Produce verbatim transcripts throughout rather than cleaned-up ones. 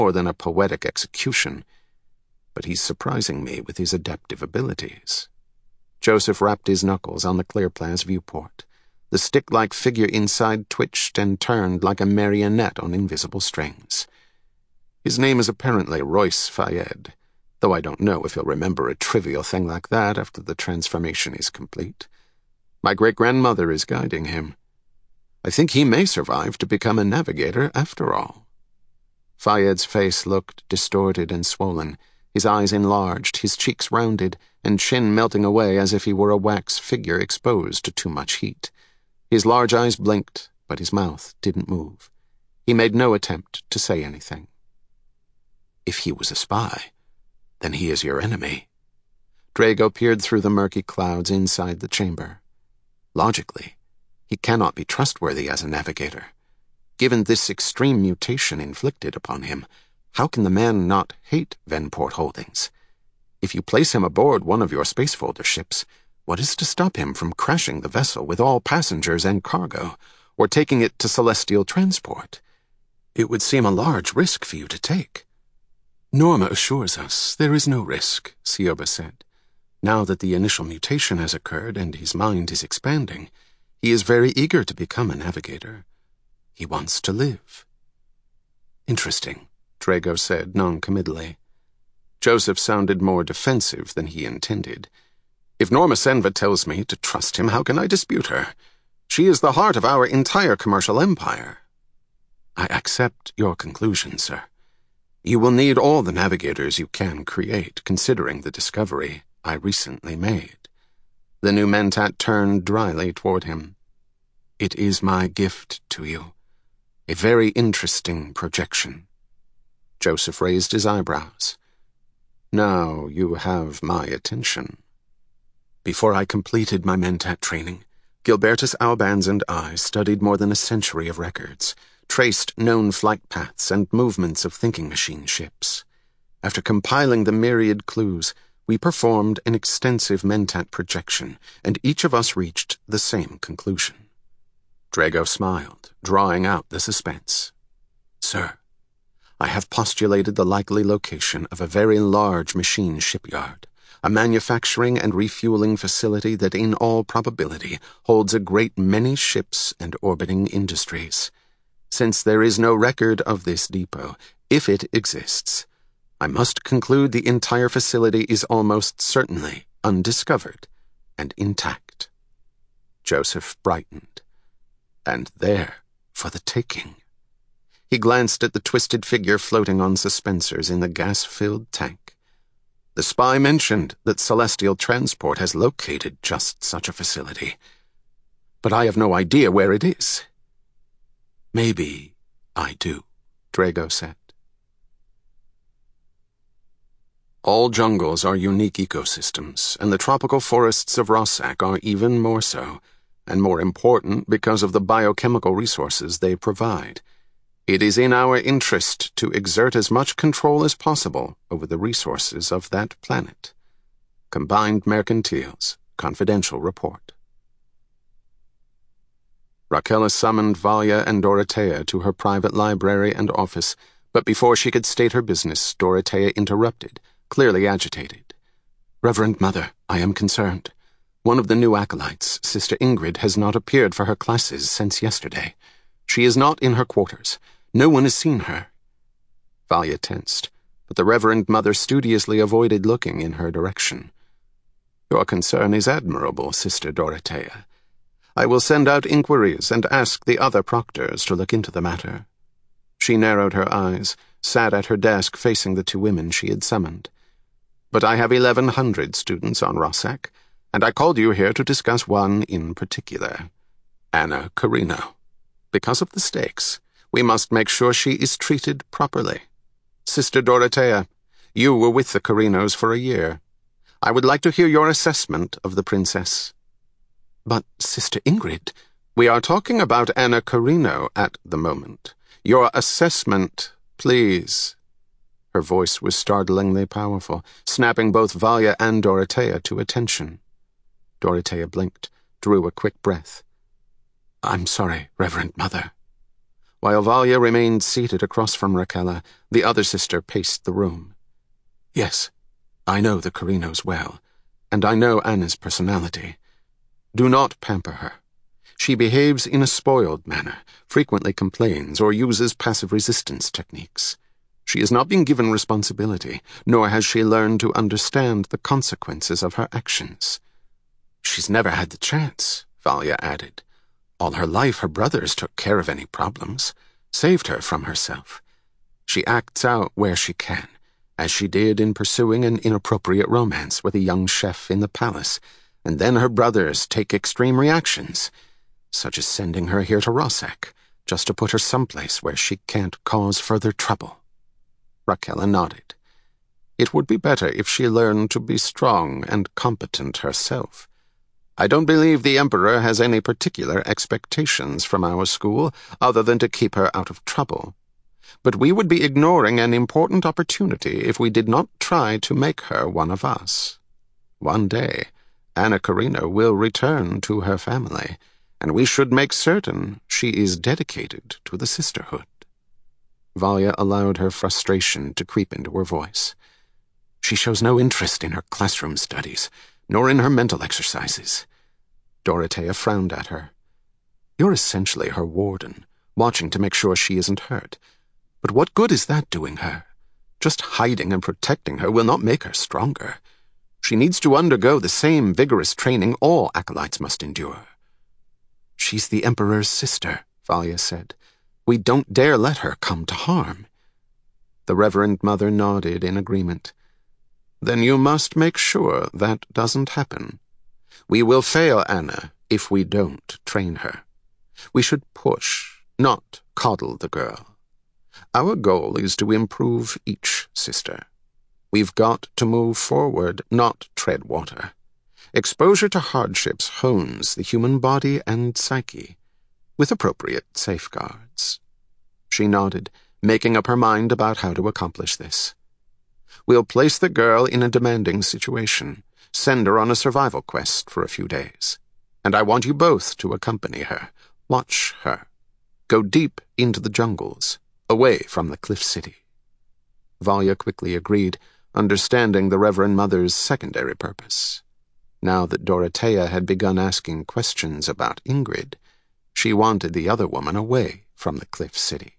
more than a poetic execution, but he's surprising me with his adaptive abilities. Joseph rapped his knuckles on the clearplas viewport. The stick-like figure inside twitched and turned like a marionette on invisible strings. His name is apparently Royce Fayed, though I don't know if he'll remember a trivial thing like that after the transformation is complete. My great-grandmother is guiding him. I think he may survive to become a navigator after all. Fayed's face looked distorted and swollen, his eyes enlarged, his cheeks rounded, and chin melting away as if he were a wax figure exposed to too much heat. His large eyes blinked, but his mouth didn't move. He made no attempt to say anything. If he was a spy, then he is your enemy. Drago peered through the murky clouds inside the chamber. Logically, he cannot be trustworthy as a navigator. Given this extreme mutation inflicted upon him, how can the man not hate Venport Holdings? If you place him aboard one of your spacefolder ships, what is to stop him from crashing the vessel with all passengers and cargo, or taking it to Celestial Transport? It would seem a large risk for you to take. Norma assures us there is no risk, Sioba said. Now that the initial mutation has occurred and his mind is expanding, he is very eager to become a navigator. He wants to live. Interesting, Drago said noncommittally. Joseph sounded more defensive than he intended. If Norma Senva tells me to trust him, how can I dispute her? She is the heart of our entire commercial empire. I accept your conclusion, sir. You will need all the navigators you can create, considering the discovery I recently made. The new Mentat turned dryly toward him. It is my gift to you. A very interesting projection. Joseph raised his eyebrows. Now you have my attention. Before I completed my Mentat training, Gilbertus Albans and I studied more than a century of records, traced known flight paths and movements of thinking machine ships. After compiling the myriad clues, we performed an extensive Mentat projection, and each of us reached the same conclusion. Drago smiled, drawing out the suspense. Sir, I have postulated the likely location of a very large machine shipyard, a manufacturing and refueling facility that in all probability holds a great many ships and orbiting industries. Since there is no record of this depot, if it exists, I must conclude the entire facility is almost certainly undiscovered and intact. Joseph brightened. And there for the taking. He glanced at the twisted figure floating on suspensors in the gas-filled tank. The spy mentioned that Celestial Transport has located just such a facility, but I have no idea where it is. Maybe I do, Drago said. All jungles are unique ecosystems, and the tropical forests of Rossack are even more so, and more important because of the biochemical resources they provide. It is in our interest to exert as much control as possible over the resources of that planet. Combined Mercantiles, Confidential Report. Raquel summoned Valia and Dorotea to her private library and office, but before she could state her business, Dorotea interrupted, clearly agitated. Reverend Mother, I am concerned. One of the new acolytes, Sister Ingrid, has not appeared for her classes since yesterday. She is not in her quarters. No one has seen her. Valia tensed, but the Reverend Mother studiously avoided looking in her direction. Your concern is admirable, Sister Dorotea. I will send out inquiries and ask the other proctors to look into the matter. She narrowed her eyes, sat at her desk facing the two women she had summoned. But I have eleven hundred students on Rossack, and I called you here to discuss one in particular, Anna Carino. Because of the stakes, we must make sure she is treated properly. Sister Dorotea, you were with the Carinos for a year. I would like to hear your assessment of the princess. But, Sister Ingrid, we are talking about Anna Carino at the moment. Your assessment, please. Her voice was startlingly powerful, snapping both Valia and Dorotea to attention. Dorotea blinked, drew a quick breath. I'm sorry, Reverend Mother. While Valya remained seated across from Raquella, the other sister paced the room. Yes, I know the Carinos well, and I know Anna's personality. Do not pamper her. She behaves in a spoiled manner, frequently complains, or uses passive resistance techniques. She has not been given responsibility, nor has she learned to understand the consequences of her actions. She's never had the chance, Valya added. All her life her brothers took care of any problems, saved her from herself. She acts out where she can, as she did in pursuing an inappropriate romance with a young chef in the palace, and then her brothers take extreme reactions, such as sending her here to Rossack, just to put her someplace where she can't cause further trouble. Raquella nodded. It would be better if she learned to be strong and competent herself. I don't believe the Emperor has any particular expectations from our school other than to keep her out of trouble. But we would be ignoring an important opportunity if we did not try to make her one of us. One day, Anna Carino will return to her family, and we should make certain she is dedicated to the sisterhood. Valya allowed her frustration to creep into her voice. She shows no interest in her classroom studies, nor in her mental exercises. Dorothea frowned at her. You're essentially her warden, watching to make sure she isn't hurt. But what good is that doing her? Just hiding and protecting her will not make her stronger. She needs to undergo the same vigorous training all acolytes must endure. She's the Emperor's sister, Valya said. We don't dare let her come to harm. The Reverend Mother nodded in agreement. Then you must make sure that doesn't happen. We will fail Anna if we don't train her. We should push, not coddle the girl. Our goal is to improve each sister. We've got to move forward, not tread water. Exposure to hardships hones the human body and psyche, with appropriate safeguards. She nodded, making up her mind about how to accomplish this. We'll place the girl in a demanding situation, send her on a survival quest for a few days. And I want you both to accompany her, watch her. Go deep into the jungles, away from the Cliff City. Valya quickly agreed, understanding the Reverend Mother's secondary purpose. Now that Dorothea had begun asking questions about Ingrid, she wanted the other woman away from the Cliff City.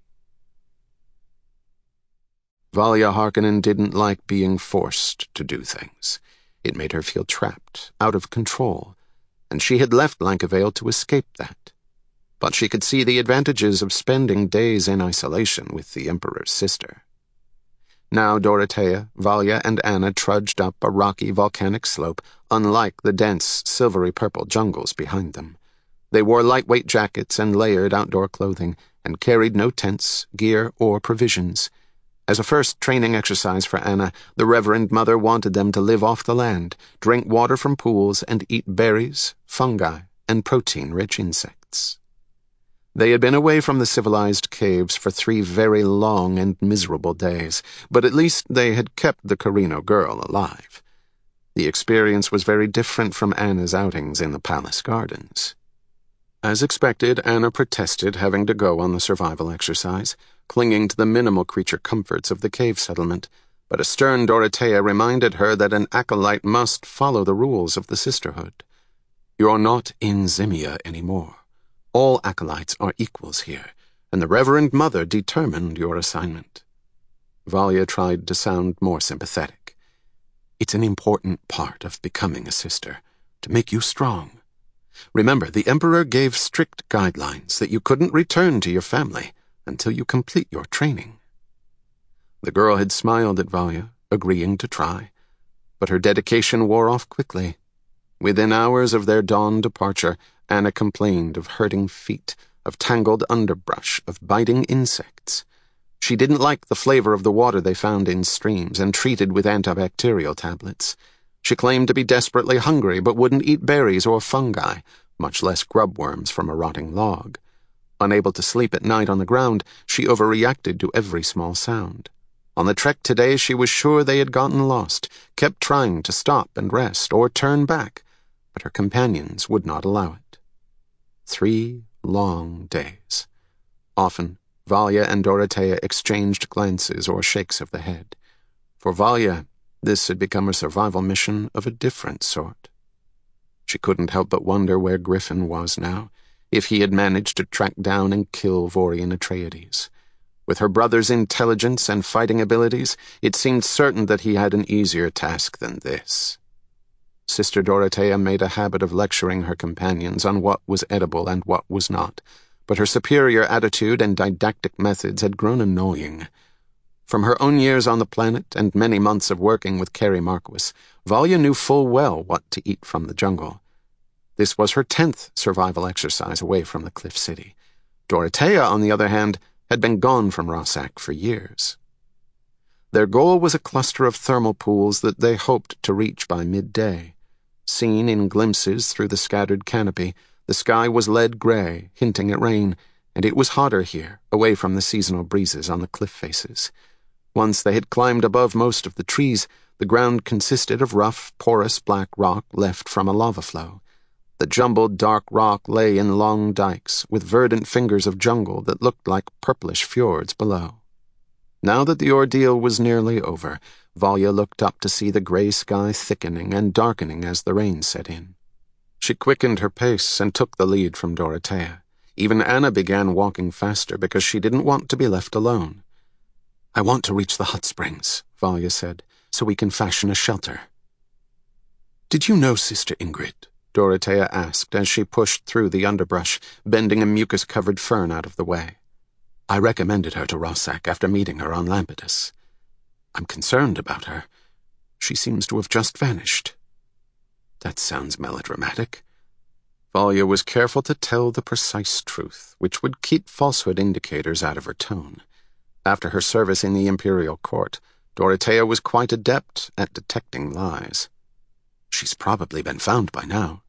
Valya Harkonnen didn't like being forced to do things. It made her feel trapped, out of control, and she had left Lankavale to escape that. But she could see the advantages of spending days in isolation with the Emperor's sister. Now Dorothea, Valya, and Anna trudged up a rocky volcanic slope, unlike the dense, silvery-purple jungles behind them. They wore lightweight jackets and layered outdoor clothing, and carried no tents, gear, or provisions. As a first training exercise for Anna, the Reverend Mother wanted them to live off the land, drink water from pools, and eat berries, fungi, and protein-rich insects. They had been away from the civilized caves for three very long and miserable days, but at least they had kept the Carino girl alive. The experience was very different from Anna's outings in the palace gardens. As expected, Anna protested having to go on the survival exercise, clinging to the minimal creature comforts of the cave settlement, but a stern Dorothea reminded her that an acolyte must follow the rules of the sisterhood. You're not in Zimia anymore. All acolytes are equals here, and the Reverend Mother determined your assignment. Valya tried to sound more sympathetic. It's an important part of becoming a sister, to make you strong. Remember, the Emperor gave strict guidelines that you couldn't return to your family until you complete your training. The girl had smiled at Valya, agreeing to try, but her dedication wore off quickly. Within hours of their dawn departure, Anna complained of hurting feet, of tangled underbrush, of biting insects. She didn't like the flavor of the water they found in streams and treated with antibacterial tablets. She claimed to be desperately hungry but wouldn't eat berries or fungi, much less grub worms from a rotting log. Unable to sleep at night on the ground, she overreacted to every small sound. On the trek today, she was sure they had gotten lost, kept trying to stop and rest or turn back, but her companions would not allow it. Three long days. Often, Valya and Dorothea exchanged glances or shakes of the head. For Valya, this had become a survival mission of a different sort. She couldn't help but wonder where Griffin was now, if he had managed to track down and kill Vorian Atreides. With her brother's intelligence and fighting abilities, it seemed certain that he had an easier task than this. Sister Dorothea made a habit of lecturing her companions on what was edible and what was not, but her superior attitude and didactic methods had grown annoying. From her own years on the planet and many months of working with Carrie Marquis, Valya knew full well what to eat from the jungle. This was her tenth survival exercise away from the Cliff City. Dorothea, on the other hand, had been gone from Rossack for years. Their goal was a cluster of thermal pools that they hoped to reach by midday. Seen in glimpses through the scattered canopy, the sky was lead gray, hinting at rain, and it was hotter here, away from the seasonal breezes on the cliff faces. Once they had climbed above most of the trees, the ground consisted of rough, porous black rock left from a lava flow. The jumbled dark rock lay in long dikes, with verdant fingers of jungle that looked like purplish fjords below. Now that the ordeal was nearly over, Valya looked up to see the gray sky thickening and darkening as the rain set in. She quickened her pace and took the lead from Dorothea. Even Anna began walking faster because she didn't want to be left alone. "I want to reach the hot springs," Valya said, "so we can fashion a shelter." "Did you know Sister Ingrid?" Dorothea asked as she pushed through the underbrush, bending a mucus-covered fern out of the way. "I recommended her to Rossack after meeting her on Lampetus. I'm concerned about her. She seems to have just vanished." "That sounds melodramatic." Valya was careful to tell the precise truth, which would keep falsehood indicators out of her tone. After her service in the imperial court, Dorothea was quite adept at detecting lies. "She's probably been found by now."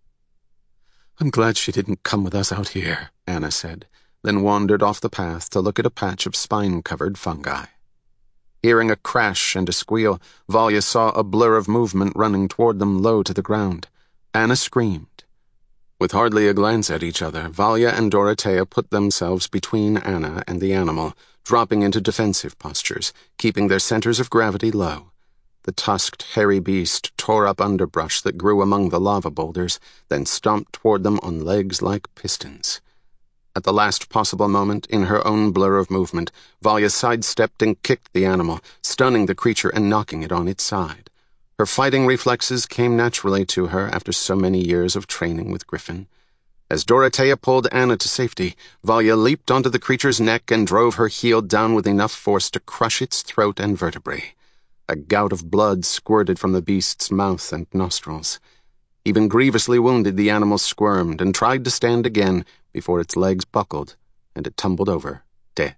"I'm glad she didn't come with us out here," Anna said, then wandered off the path to look at a patch of spine-covered fungi. Hearing a crash and a squeal, Valya saw a blur of movement running toward them low to the ground. Anna screamed. With hardly a glance at each other, Valya and Dorothea put themselves between Anna and the animal, dropping into defensive postures, keeping their centers of gravity low. The tusked, hairy beast tore up underbrush that grew among the lava boulders, then stomped toward them on legs like pistons. At the last possible moment, in her own blur of movement, Valya sidestepped and kicked the animal, stunning the creature and knocking it on its side. Her fighting reflexes came naturally to her after so many years of training with Griffin. As Dorothea pulled Anna to safety, Valya leaped onto the creature's neck and drove her heel down with enough force to crush its throat and vertebrae. A gout of blood squirted from the beast's mouth and nostrils. Even grievously wounded, the animal squirmed and tried to stand again before its legs buckled, and it tumbled over, dead.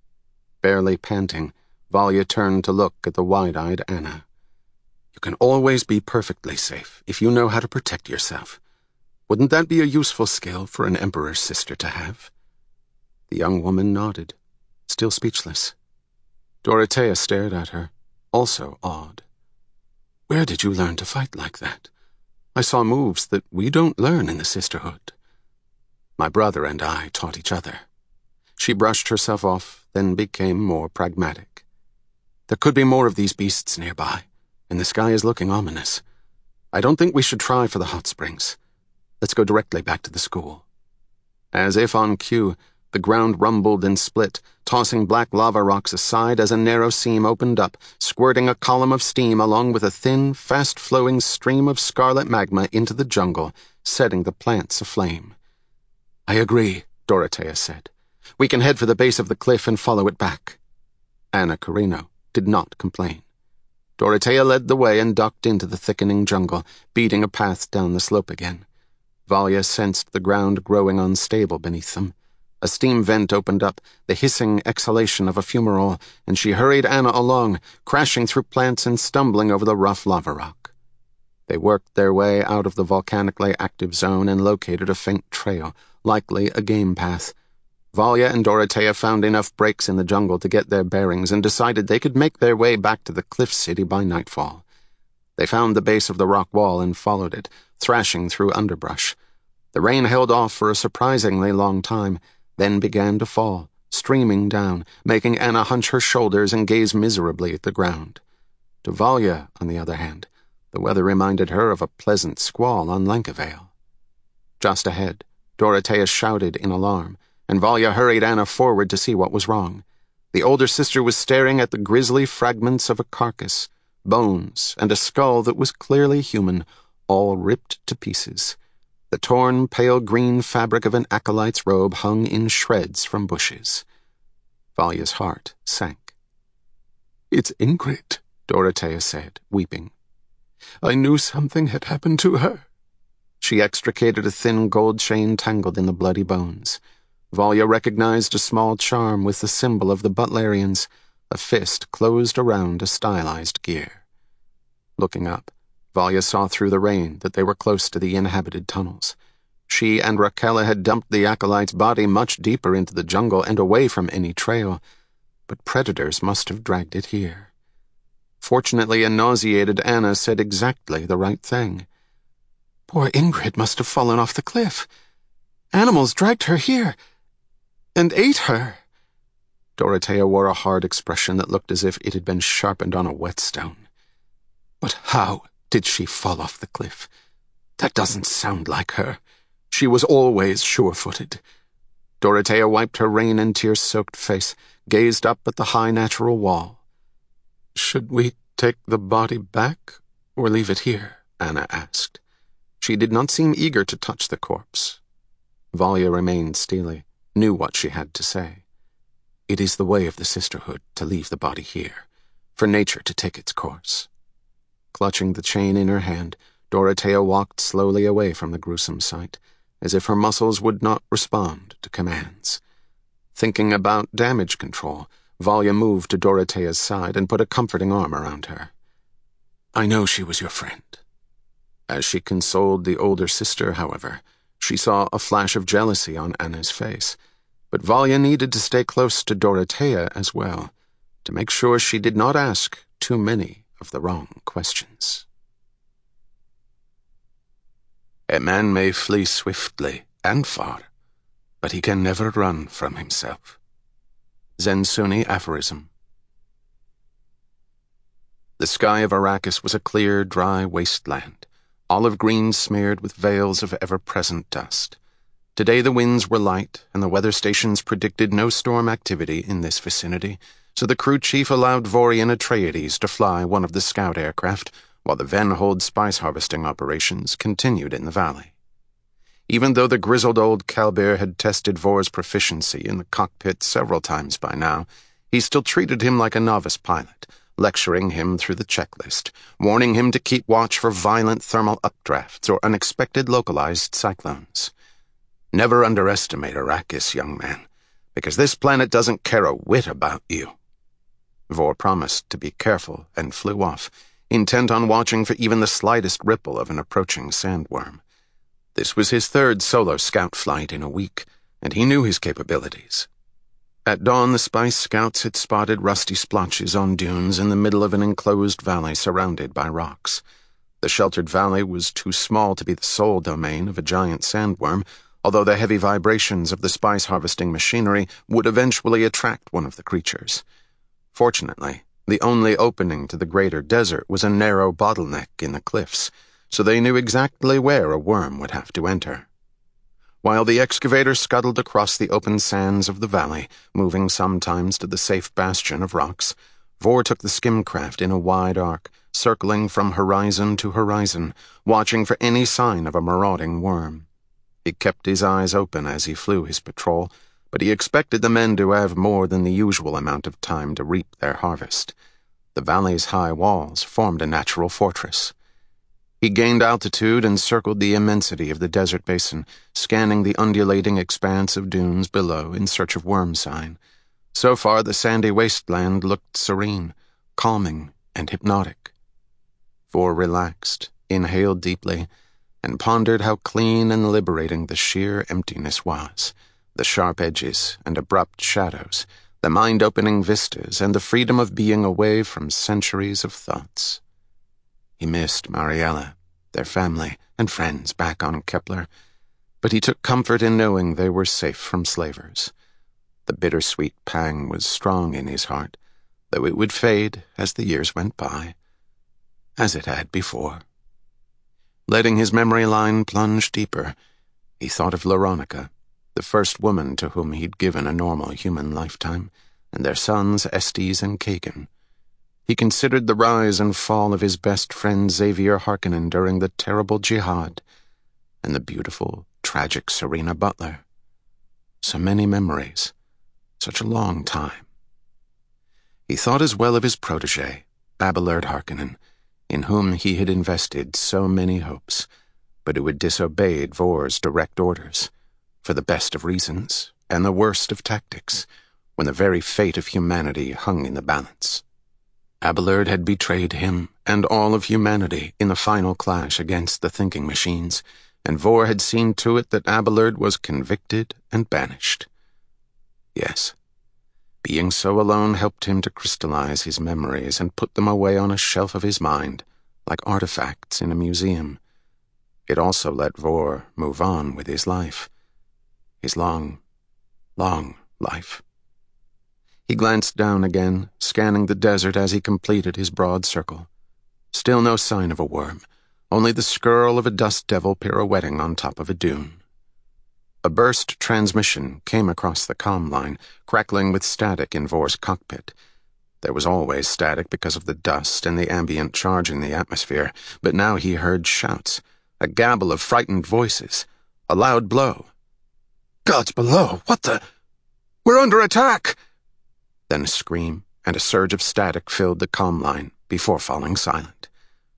Barely panting, Valya turned to look at the wide-eyed Anna. "You can always be perfectly safe if you know how to protect yourself. Wouldn't that be a useful skill for an emperor's sister to have?" The young woman nodded, still speechless. Dorothea stared at her, also awed. "Where did you learn to fight like that? I saw moves that we don't learn in the sisterhood." "My brother and I taught each other." She brushed herself off, then became more pragmatic. "There could be more of these beasts nearby, and the sky is looking ominous. I don't think we should try for the hot springs. Let's go directly back to the school." As if on cue, the ground rumbled and split, tossing black lava rocks aside as a narrow seam opened up, squirting a column of steam along with a thin, fast-flowing stream of scarlet magma into the jungle, setting the plants aflame. "I agree," Dorothea said. "We can head for the base of the cliff and follow it back." Anna Carino did not complain. Dorothea led the way and ducked into the thickening jungle, beating a path down the slope again. Valya sensed the ground growing unstable beneath them. A steam vent opened up, the hissing exhalation of a fumarole, and she hurried Anna along, crashing through plants and stumbling over the rough lava rock. They worked their way out of the volcanically active zone and located a faint trail, likely a game path. Valya and Dorothea found enough breaks in the jungle to get their bearings and decided they could make their way back to the Cliff City by nightfall. They found the base of the rock wall and followed it, thrashing through underbrush. The rain held off for a surprisingly long time, then began to fall, streaming down, making Anna hunch her shoulders and gaze miserably at the ground. To Valya, on the other hand, the weather reminded her of a pleasant squall on Lankavale. Just ahead, Dorothea shouted in alarm, and Valya hurried Anna forward to see what was wrong. The older sister was staring at the grisly fragments of a carcass, bones, and a skull that was clearly human, all ripped to pieces. The torn, pale green fabric of an acolyte's robe hung in shreds from bushes. Valya's heart sank. "It's Ingrid," Dorothea said, weeping. "I knew something had happened to her." She extricated a thin gold chain tangled in the bloody bones. Valya recognized a small charm with the symbol of the Butlerians, a fist closed around a stylized gear. Looking up, Valya saw through the rain that they were close to the inhabited tunnels. She and Raquella had dumped the acolyte's body much deeper into the jungle and away from any trail, but predators must have dragged it here. Fortunately, a nauseated Anna said exactly the right thing. "Poor Ingrid must have fallen off the cliff. Animals dragged her here and ate her." Dorothea wore a hard expression that looked as if it had been sharpened on a whetstone. "But how did she fall off the cliff? That doesn't sound like her. She was always sure-footed." Dorothea wiped her rain and tear-soaked face, gazed up at the high natural wall. "Should we take the body back or leave it here?" Anna asked. She did not seem eager to touch the corpse. Valya remained steely, knew what she had to say. "It is the way of the sisterhood to leave the body here, for nature to take its course." Clutching the chain in her hand, Dorothea walked slowly away from the gruesome sight, as if her muscles would not respond to commands. Thinking about damage control, Valya moved to Dorothea's side and put a comforting arm around her. "I know she was your friend." As she consoled the older sister, however, she saw a flash of jealousy on Anna's face, but Valya needed to stay close to Dorothea as well, to make sure she did not ask too many of the wrong questions. A man may flee swiftly and far, but he can never run from himself. Zensunni aphorism. The sky of Arrakis was a clear, dry wasteland, olive green smeared with veils of ever-present dust. Today the winds were light, and the weather stations predicted no storm activity in this vicinity, so the crew chief allowed Vorian Atreides to fly one of the scout aircraft, while the Venhold spice harvesting operations continued in the valley. Even though the grizzled old Kalbir had tested Vor's proficiency in the cockpit several times by now, he still treated him like a novice pilot, lecturing him through the checklist, warning him to keep watch for violent thermal updrafts or unexpected localized cyclones. "Never underestimate Arrakis, young man, because this planet doesn't care a whit about you." Vor promised to be careful and flew off, intent on watching for even the slightest ripple of an approaching sandworm. This was his third solo scout flight in a week, and he knew his capabilities. At dawn, the Spice Scouts had spotted rusty splotches on dunes in the middle of an enclosed valley surrounded by rocks. The sheltered valley was too small to be the sole domain of a giant sandworm, although the heavy vibrations of the spice harvesting machinery would eventually attract one of the creatures. Fortunately, the only opening to the greater desert was a narrow bottleneck in the cliffs, so they knew exactly where a worm would have to enter. While the excavator scuttled across the open sands of the valley, moving sometimes to the safe bastion of rocks, Vor took the skimcraft in a wide arc, circling from horizon to horizon, watching for any sign of a marauding worm. He kept his eyes open as he flew his patrol, but he expected the men to have more than the usual amount of time to reap their harvest. The valley's high walls formed a natural fortress. He gained altitude and circled the immensity of the desert basin, scanning the undulating expanse of dunes below in search of worm sign. So far, the sandy wasteland looked serene, calming, and hypnotic. Vor relaxed, inhaled deeply, and pondered how clean and liberating the sheer emptiness was, the sharp edges and abrupt shadows, the mind-opening vistas, and the freedom of being away from centuries of thoughts. He missed Mariella, their family, and friends back on Kepler, but he took comfort in knowing they were safe from slavers. The bittersweet pang was strong in his heart, though it would fade as the years went by, as it had before. Letting his memory line plunge deeper, he thought of Veronica, the first woman to whom he'd given a normal human lifetime, and their sons Estes and Kagan. He considered the rise and fall of his best friend Xavier Harkonnen during the terrible jihad, and the beautiful, tragic Serena Butler. So many memories, such a long time. He thought as well of his protege, Abelard Harkonnen, in whom he had invested so many hopes, but who had disobeyed Vor's direct orders, for the best of reasons and the worst of tactics, when the very fate of humanity hung in the balance. Abelard had betrayed him and all of humanity in the final clash against the thinking machines, and Vor had seen to it that Abelard was convicted and banished. Yes, being so alone helped him to crystallize his memories and put them away on a shelf of his mind, like artifacts in a museum. It also let Vor move on with his life. His long, long life. He glanced down again, scanning the desert as he completed his broad circle. Still no sign of a worm, only the skirl of a dust devil pirouetting on top of a dune. A burst transmission came across the comm line, crackling with static in Vor's cockpit. There was always static because of the dust and the ambient charge in the atmosphere, but now he heard shouts, a gabble of frightened voices, a loud blow. "Gods below, what the... We're under attack!" Then a scream and a surge of static filled the comm line before falling silent.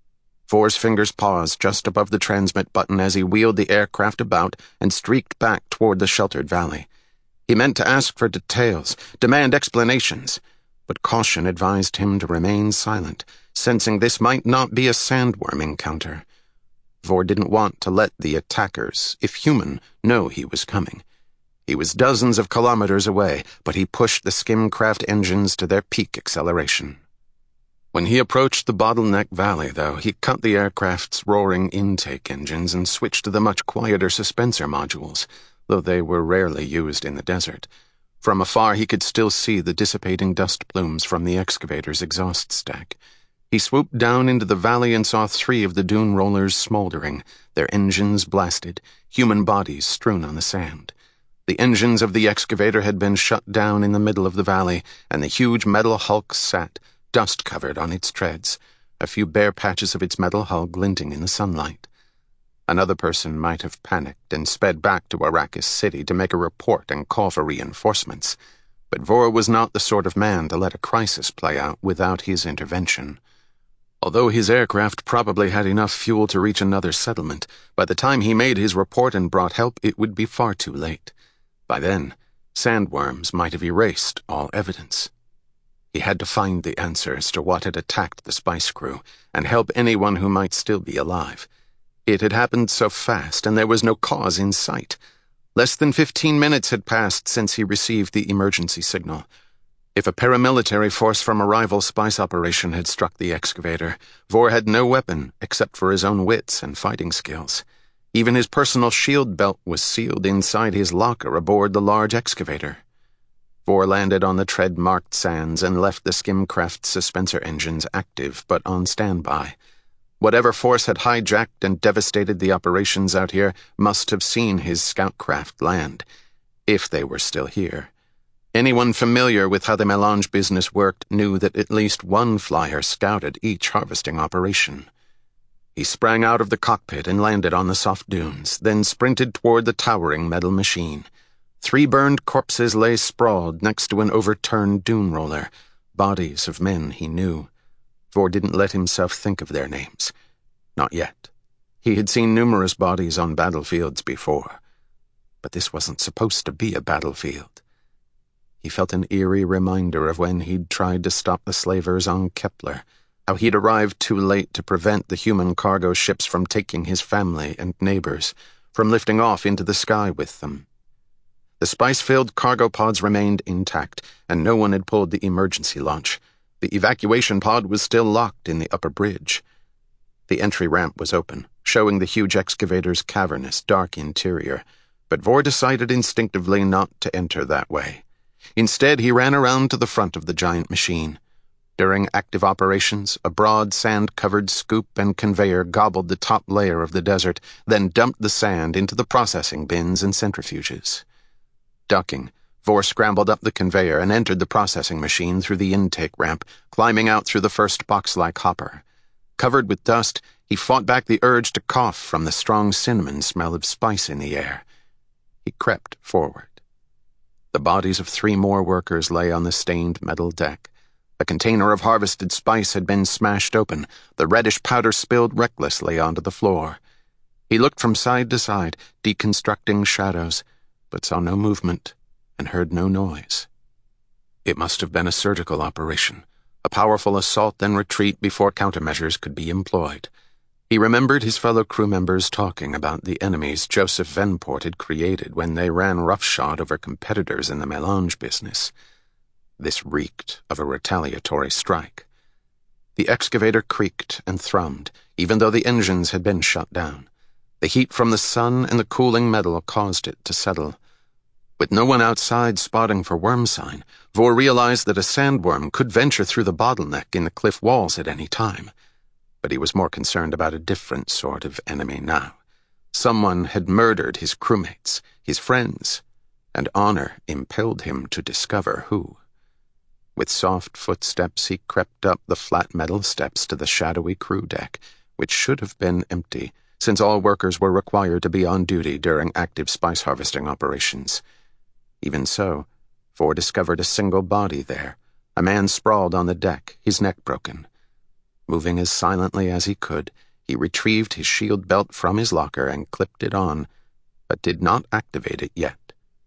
Vor's fingers paused just above the transmit button as he wheeled the aircraft about and streaked back toward the sheltered valley. He meant to ask for details, demand explanations, but caution advised him to remain silent, sensing this might not be a sandworm encounter. Vor didn't want to let the attackers, if human, know he was coming. He was dozens of kilometers away, but he pushed the skimcraft engines to their peak acceleration. When he approached the Bottleneck Valley, though, he cut the aircraft's roaring intake engines and switched to the much quieter suspensor modules, though they were rarely used in the desert. From afar he could still see the dissipating dust plumes from the excavator's exhaust stack. He swooped down into the valley and saw three of the dune rollers smoldering, their engines blasted, human bodies strewn on the sand. The engines of the excavator had been shut down in the middle of the valley, and the huge metal hulk sat, dust-covered on its treads, a few bare patches of its metal hull glinting in the sunlight. Another person might have panicked and sped back to Arrakis City to make a report and call for reinforcements, but Vor was not the sort of man to let a crisis play out without his intervention. Although his aircraft probably had enough fuel to reach another settlement, by the time he made his report and brought help, it would be far too late. By then, sandworms might have erased all evidence. He had to find the answers to what had attacked the Spice crew and help anyone who might still be alive. It had happened so fast, and there was no cause in sight. Less than fifteen minutes had passed since he received the emergency signal. If a paramilitary force from a rival spice operation had struck the excavator, Vor had no weapon except for his own wits and fighting skills. Even his personal shield belt was sealed inside his locker aboard the large excavator. Vor landed on the tread-marked sands and left the skimcraft suspensor engines active but on standby. Whatever force had hijacked and devastated the operations out here must have seen his scout craft land, if they were still here. Anyone familiar with how the Melange business worked knew that at least one flyer scouted each harvesting operation. He sprang out of the cockpit and landed on the soft dunes, then sprinted toward the towering metal machine. Three burned corpses lay sprawled next to an overturned dune roller, bodies of men he knew. Vor didn't let himself think of their names. Not yet. He had seen numerous bodies on battlefields before. But this wasn't supposed to be a battlefield. He felt an eerie reminder of when he'd tried to stop the slavers on Kepler, how he'd arrived too late to prevent the human cargo ships from taking his family and neighbors, from lifting off into the sky with them. The spice-filled cargo pods remained intact, and no one had pulled the emergency launch. The evacuation pod was still locked in the upper bridge. The entry ramp was open, showing the huge excavator's cavernous, dark interior, but Vor decided instinctively not to enter that way. Instead, he ran around to the front of the giant machine. During active operations, a broad sand-covered scoop and conveyor gobbled the top layer of the desert, then dumped the sand into the processing bins and centrifuges. Ducking, Vore scrambled up the conveyor and entered the processing machine through the intake ramp, climbing out through the first box-like hopper. Covered with dust, he fought back the urge to cough from the strong cinnamon smell of spice in the air. He crept forward. The bodies of three more workers lay on the stained metal deck. A container of harvested spice had been smashed open, the reddish powder spilled recklessly onto the floor. He looked from side to side, deconstructing shadows, but saw no movement and heard no noise. It must have been a surgical operation, a powerful assault and retreat before countermeasures could be employed. He remembered his fellow crew members talking about the enemies Joseph Venport had created when they ran roughshod over competitors in the melange business. This reeked of a retaliatory strike. The excavator creaked and thrummed, even though the engines had been shut down. The heat from the sun and the cooling metal caused it to settle. With no one outside spotting for worm sign, Vore realized that a sandworm could venture through the bottleneck in the cliff walls at any time. But he was more concerned about a different sort of enemy now. Someone had murdered his crewmates, his friends, and honor impelled him to discover who. With soft footsteps, he crept up the flat metal steps to the shadowy crew deck, which should have been empty, since all workers were required to be on duty during active spice harvesting operations. Even so, Vore discovered a single body there, a man sprawled on the deck, his neck broken. Moving as silently as he could, he retrieved his shield belt from his locker and clipped it on, but did not activate it yet.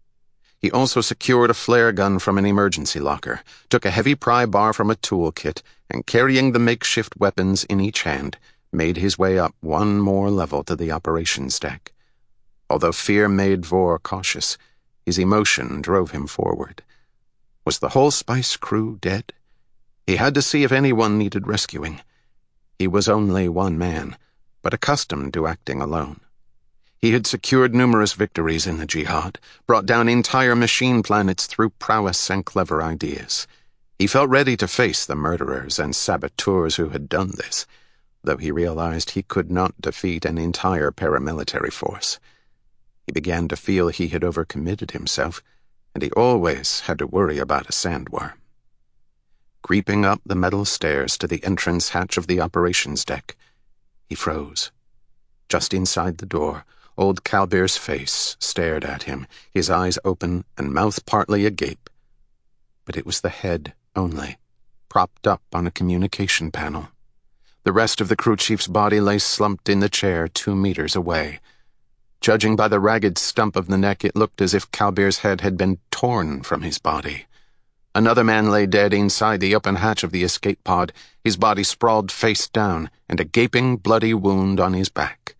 He also secured a flare gun from an emergency locker, took a heavy pry bar from a toolkit, and carrying the makeshift weapons in each hand, made his way up one more level to the operations deck. Although fear made Vore cautious, his emotion drove him forward. Was the whole spice crew dead? He had to see if anyone needed rescuing. He was only one man, but accustomed to acting alone. He had secured numerous victories in the jihad, brought down entire machine planets through prowess and clever ideas. He felt ready to face the murderers and saboteurs who had done this, though he realized he could not defeat an entire paramilitary force. He began to feel he had overcommitted himself, and he always had to worry about a sandworm. Creeping up the metal stairs to the entrance hatch of the operations deck, he froze. Just inside the door, old Calbear's face stared at him, his eyes open and mouth partly agape. But it was the head only, propped up on a communication panel. The rest of the crew chief's body lay slumped in the chair two meters away. Judging by the ragged stump of the neck, it looked as if Calbear's head had been torn from his body. Another man lay dead inside the open hatch of the escape pod, his body sprawled face down and a gaping, bloody wound on his back.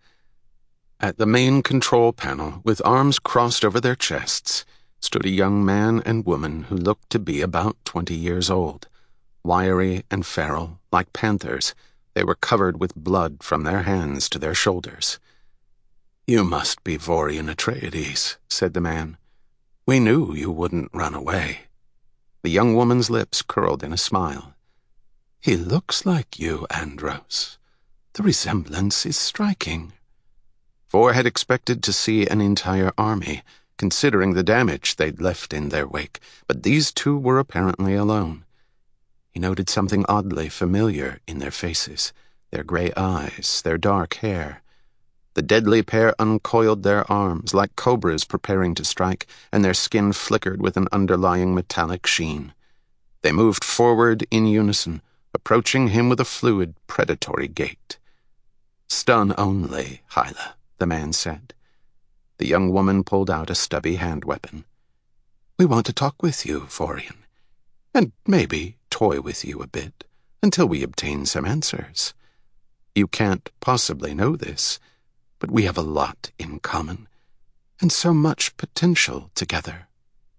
At the main control panel, with arms crossed over their chests, stood a young man and woman who looked to be about twenty years old. Wiry and feral, like panthers, they were covered with blood from their hands to their shoulders. "You must be Vorian Atreides," said the man. "We knew you wouldn't run away." The young woman's lips curled in a smile. "He looks like you, Andros. The resemblance is striking." Vore had expected to see an entire army, considering the damage they'd left in their wake, but these two were apparently alone. He noted something oddly familiar in their faces, their gray eyes, their dark hair. The deadly pair uncoiled their arms like cobras preparing to strike, and their skin flickered with an underlying metallic sheen. They moved forward in unison, approaching him with a fluid, predatory gait. "Stun only, Hyla," the man said. The young woman pulled out a stubby hand weapon. "We want to talk with you, Vorian, and maybe toy with you a bit, until we obtain some answers. You can't possibly know this, but we have a lot in common, and so much potential together."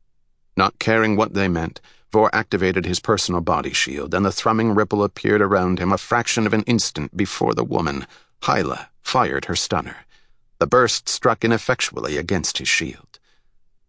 Not caring what they meant, Vore activated his personal body shield, and the thrumming ripple appeared around him a fraction of an instant before the woman, Hyla, fired her stunner. The burst struck ineffectually against his shield.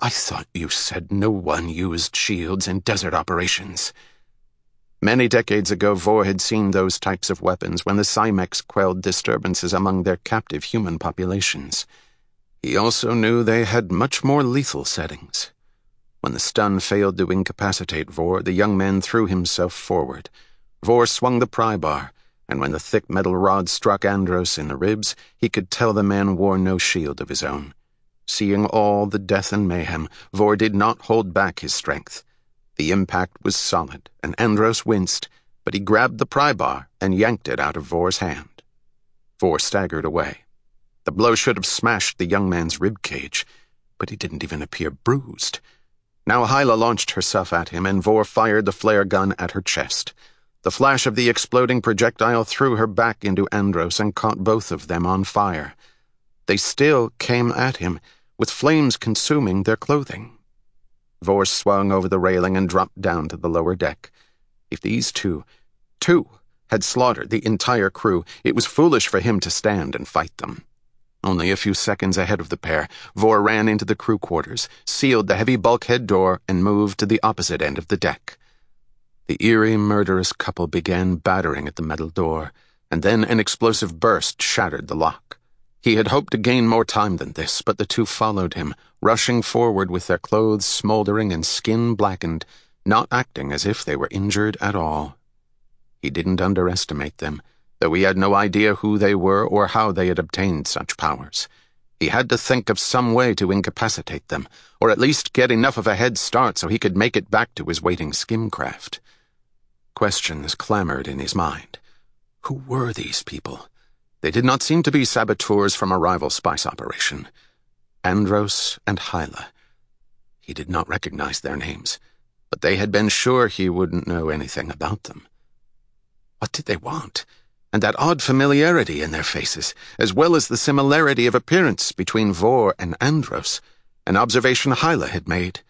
I thought you said no one used shields in desert operations. Many decades ago, Vore had seen those types of weapons when the Cymex quelled disturbances among their captive human populations. He also knew they had much more lethal settings. When the stun failed to incapacitate Vore, the young man threw himself forward. Vore swung the pry bar, and when the thick metal rod struck Andros in the ribs, he could tell the man wore no shield of his own. Seeing all the death and mayhem, Vore did not hold back his strength. The impact was solid, and Andros winced, but he grabbed the pry bar and yanked it out of Vore's hand. Vore staggered away. The blow should have smashed the young man's rib cage, but he didn't even appear bruised. Now Hyla launched herself at him, and Vore fired the flare gun at her chest. The flash of the exploding projectile threw her back into Andros and caught both of them on fire. They still came at him, with flames consuming their clothing. Vore swung over the railing and dropped down to the lower deck. If these two, two, had slaughtered the entire crew, it was foolish for him to stand and fight them. Only a few seconds ahead of the pair, Vore ran into the crew quarters, sealed the heavy bulkhead door, and moved to the opposite end of the deck. The eerie, murderous couple began battering at the metal door, and then an explosive burst shattered the lock. He had hoped to gain more time than this, but the two followed him, rushing forward with their clothes smoldering and skin blackened, not acting as if they were injured at all. He didn't underestimate them, though he had no idea who they were or how they had obtained such powers. He had to think of some way to incapacitate them, or at least get enough of a head start so he could make it back to his waiting skimcraft. Questions clamored in his mind. Who were these people? They did not seem to be saboteurs from a rival spice operation. Andros and Hyla. He did not recognize their names, but they had been sure he wouldn't know anything about them. What did they want? And that odd familiarity in their faces, as well as the similarity of appearance between Vore and Andros, an observation Hyla had made.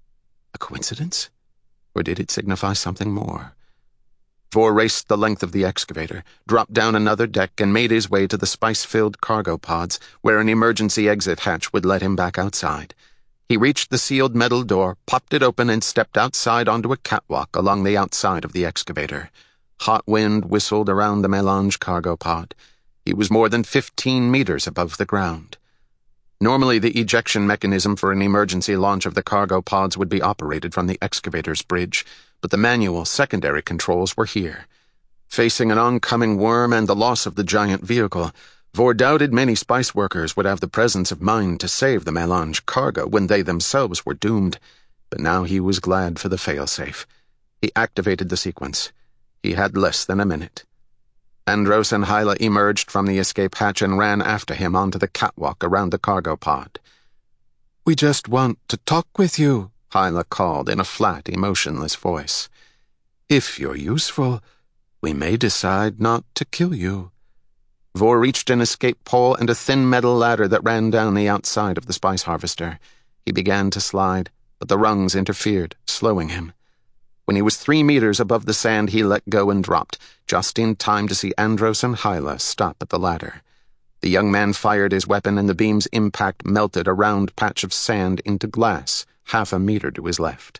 A coincidence? Or did it signify something more? Vore raced the length of the excavator, dropped down another deck, and made his way to the spice-filled cargo pods, where an emergency exit hatch would let him back outside. He reached the sealed metal door, popped it open, and stepped outside onto a catwalk along the outside of the excavator. Hot wind whistled around the Melange cargo pod. He was more than fifteen meters above the ground. Normally, the ejection mechanism for an emergency launch of the cargo pods would be operated from the excavator's bridge, but the manual secondary controls were here. Facing an oncoming worm and the loss of the giant vehicle, Vore doubted many spice workers would have the presence of mind to save the Melange cargo when they themselves were doomed, but now he was glad for the failsafe. He activated the sequence. He had less than a minute. Andros and Hyla emerged from the escape hatch and ran after him onto the catwalk around the cargo pod. "We just want to talk with you," Hyla called in a flat, emotionless voice. "If you're useful, we may decide not to kill you." Vore reached an escape pole and a thin metal ladder that ran down the outside of the spice harvester. He began to slide, but the rungs interfered, slowing him. When he was three meters above the sand, he let go and dropped, just in time to see Andros and Hyla stop at the ladder. The young man fired his weapon, and the beam's impact melted a round patch of sand into glass, half a meter to his left.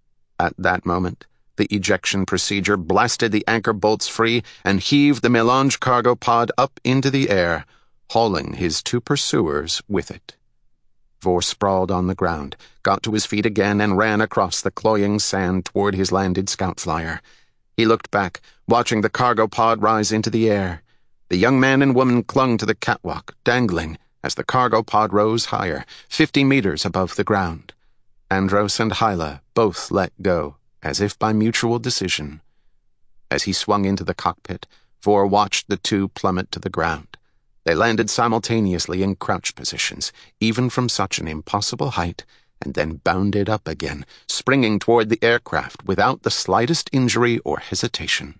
At that moment, the ejection procedure blasted the anchor bolts free and heaved the Melange cargo pod up into the air, hauling his two pursuers with it. Vore sprawled on the ground, got to his feet again, and ran across the cloying sand toward his landed scout flyer. He looked back, watching the cargo pod rise into the air. The young man and woman clung to the catwalk, dangling, as the cargo pod rose higher, fifty meters above the ground. Andros and Hyla both let go, as if by mutual decision. As he swung into the cockpit, Vore watched the two plummet to the ground. They landed simultaneously in crouch positions, even from such an impossible height, and then bounded up again, springing toward the aircraft without the slightest injury or hesitation.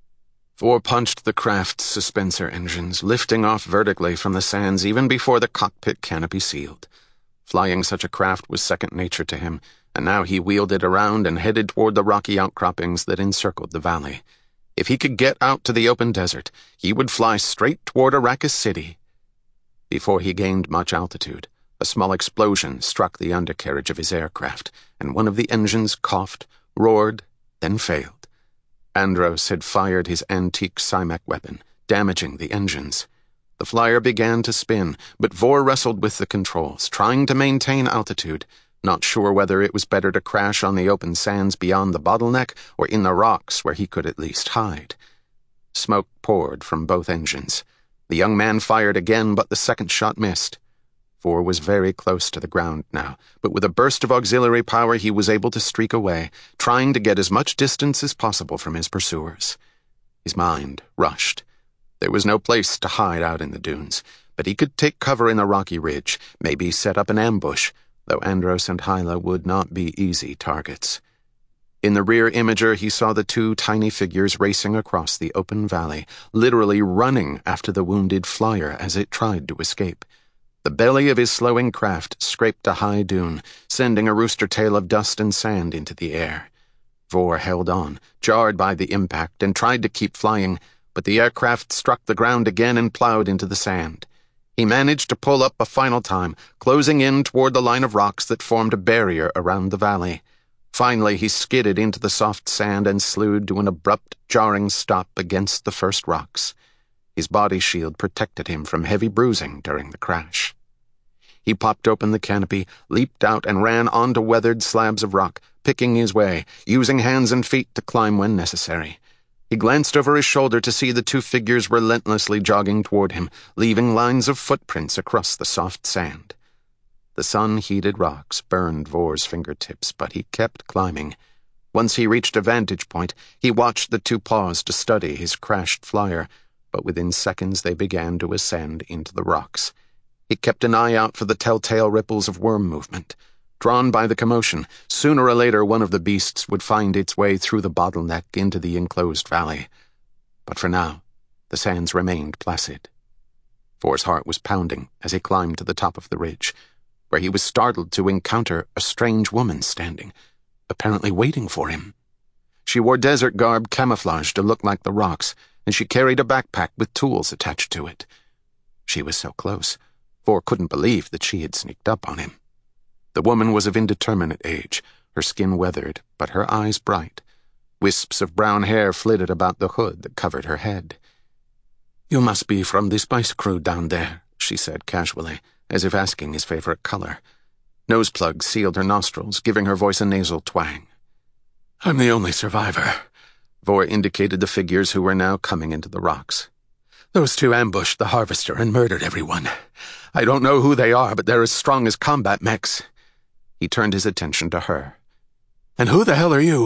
Vore punched the craft's suspensor engines, lifting off vertically from the sands even before the cockpit canopy sealed. Flying such a craft was second nature to him, and now he wheeled it around and headed toward the rocky outcroppings that encircled the valley. If he could get out to the open desert, he would fly straight toward Arrakis City. Before he gained much altitude, A small explosion struck the undercarriage of his aircraft, and one of the engines coughed, roared, then failed. Andros had fired his antique Cymac weapon, damaging the engines. The flyer began to spin, but Vor wrestled with the controls, trying to maintain altitude, not sure whether it was better to crash on the open sands beyond the bottleneck or in the rocks where he could at least hide. Smoke poured from both engines. The young man fired again, but the second shot missed. Vor was very close to the ground now, but with a burst of auxiliary power he was able to streak away, trying to get as much distance as possible from his pursuers. His mind rushed. There was no place to hide out in the dunes, but he could take cover in a rocky ridge, maybe set up an ambush, though Andros and Hyla would not be easy targets. In the rear imager he saw the two tiny figures racing across the open valley, literally running after the wounded flyer as it tried to escape. The belly of his slowing craft scraped a high dune, sending a rooster tail of dust and sand into the air. Vor held on, jarred by the impact, and tried to keep flying, but the aircraft struck the ground again and plowed into the sand. He managed to pull up a final time, closing in toward the line of rocks that formed a barrier around the valley. Finally, he skidded into the soft sand and slewed to an abrupt, jarring stop against the first rocks. His body shield protected him from heavy bruising during the crash. He popped open the canopy, leaped out, and ran onto weathered slabs of rock, picking his way, using hands and feet to climb when necessary. He glanced over his shoulder to see the two figures relentlessly jogging toward him, leaving lines of footprints across the soft sand. The sun-heated rocks burned Vor's fingertips, but he kept climbing. Once he reached a vantage point, he watched the two pause to study his crashed flyer, but within seconds they began to ascend into the rocks. He kept an eye out for the telltale ripples of worm movement. Drawn by the commotion, sooner or later one of the beasts would find its way through the bottleneck into the enclosed valley. But for now, the sands remained placid. Vor's heart was pounding as he climbed to the top of the ridge, where he was startled to encounter a strange woman standing, apparently waiting for him. She wore desert garb camouflaged to look like the rocks, and she carried a backpack with tools attached to it. She was so close, Vor couldn't believe that she had sneaked up on him. The woman was of indeterminate age, her skin weathered, but her eyes bright. Wisps of brown hair flitted about the hood that covered her head. "You must be from the spice crew down there," she said casually, as if asking his favorite color. Nose plugs sealed her nostrils, giving her voice a nasal twang. "I'm the only survivor." Vor indicated the figures who were now coming into the rocks. "Those two ambushed the harvester and murdered everyone. I don't know who they are, but they're as strong as combat mechs." He turned his attention to her. "And who the hell are you?"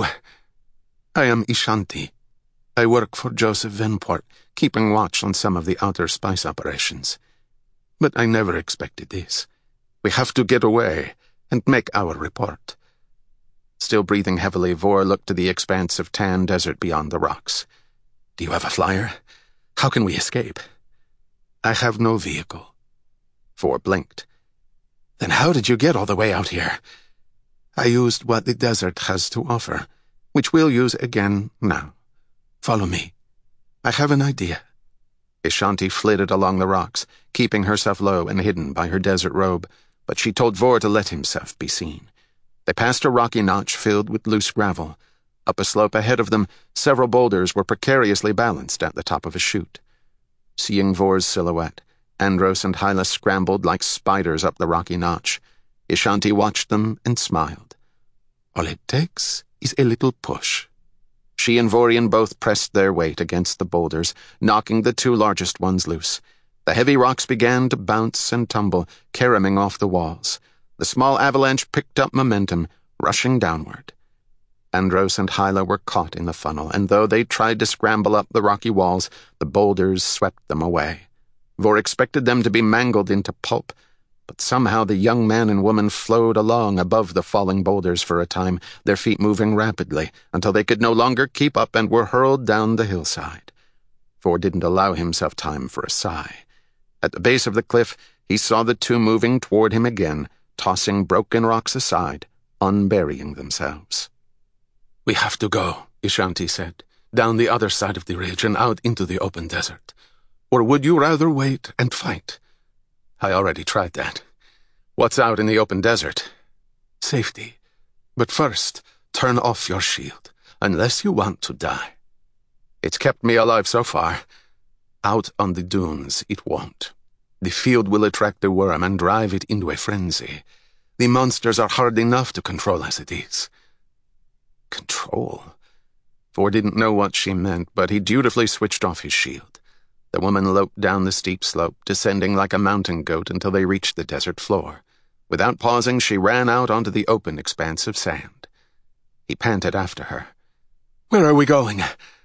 "I am Ishanti. I work for Joseph Venport, keeping watch on some of the outer spice operations. But I never expected this. We have to get away and make our report." Still breathing heavily, Vor looked to the expanse of tan desert beyond the rocks. "Do you have a flyer? How can we escape?" "I have no vehicle." Vor blinked. "Then how did you get all the way out here?" "I used what the desert has to offer, which we'll use again now. Follow me. I have an idea." Ishanti flitted along the rocks, keeping herself low and hidden by her desert robe, but she told Vor to let himself be seen. They passed a rocky notch filled with loose gravel. Up a slope ahead of them, several boulders were precariously balanced at the top of a chute. Seeing Vor's silhouette, Andros and Hyla scrambled like spiders up the rocky notch. Ishanti watched them and smiled. "All it takes is a little push." She and Vorian both pressed their weight against the boulders, knocking the two largest ones loose. The heavy rocks began to bounce and tumble, caroming off the walls. The small avalanche picked up momentum, rushing downward. Andros and Hyla were caught in the funnel, and though they tried to scramble up the rocky walls, the boulders swept them away. Vor expected them to be mangled into pulp, but somehow the young man and woman flowed along above the falling boulders for a time, their feet moving rapidly, until they could no longer keep up and were hurled down the hillside. Vor didn't allow himself time for a sigh. At the base of the cliff, he saw the two moving toward him again, tossing broken rocks aside, unburying themselves. "We have to go," Ishanti said, "down the other side of the ridge and out into the open desert. Or would you rather wait and fight?" "I already tried that. What's out in the open desert? Safety. But first, turn off your shield, unless you want to die. It's kept me alive so far. Out on the dunes, it won't. The field will attract the worm and drive it into a frenzy. The monsters are hard enough to control as it is. Control? Vor didn't know what she meant, but he dutifully switched off his shield. The woman loped down the steep slope, descending like a mountain goat until they reached the desert floor. Without pausing, she ran out onto the open expanse of sand. He panted after her. Where are we going?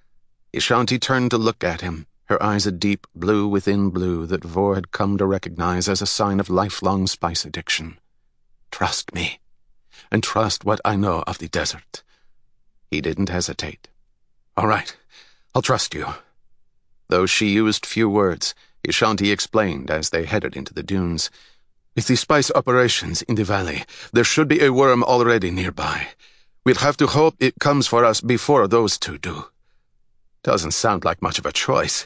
Ishanti turned to look at him, her eyes a deep blue within blue that Vor had come to recognize as a sign of lifelong spice addiction. Trust me, and trust what I know of the desert. He didn't hesitate. All right, I'll trust you. Though she used few words, Ishanti explained as they headed into the dunes. With the spice operations in the valley, there should be a worm already nearby. We'll have to hope it comes for us before those two do. Doesn't sound like much of a choice.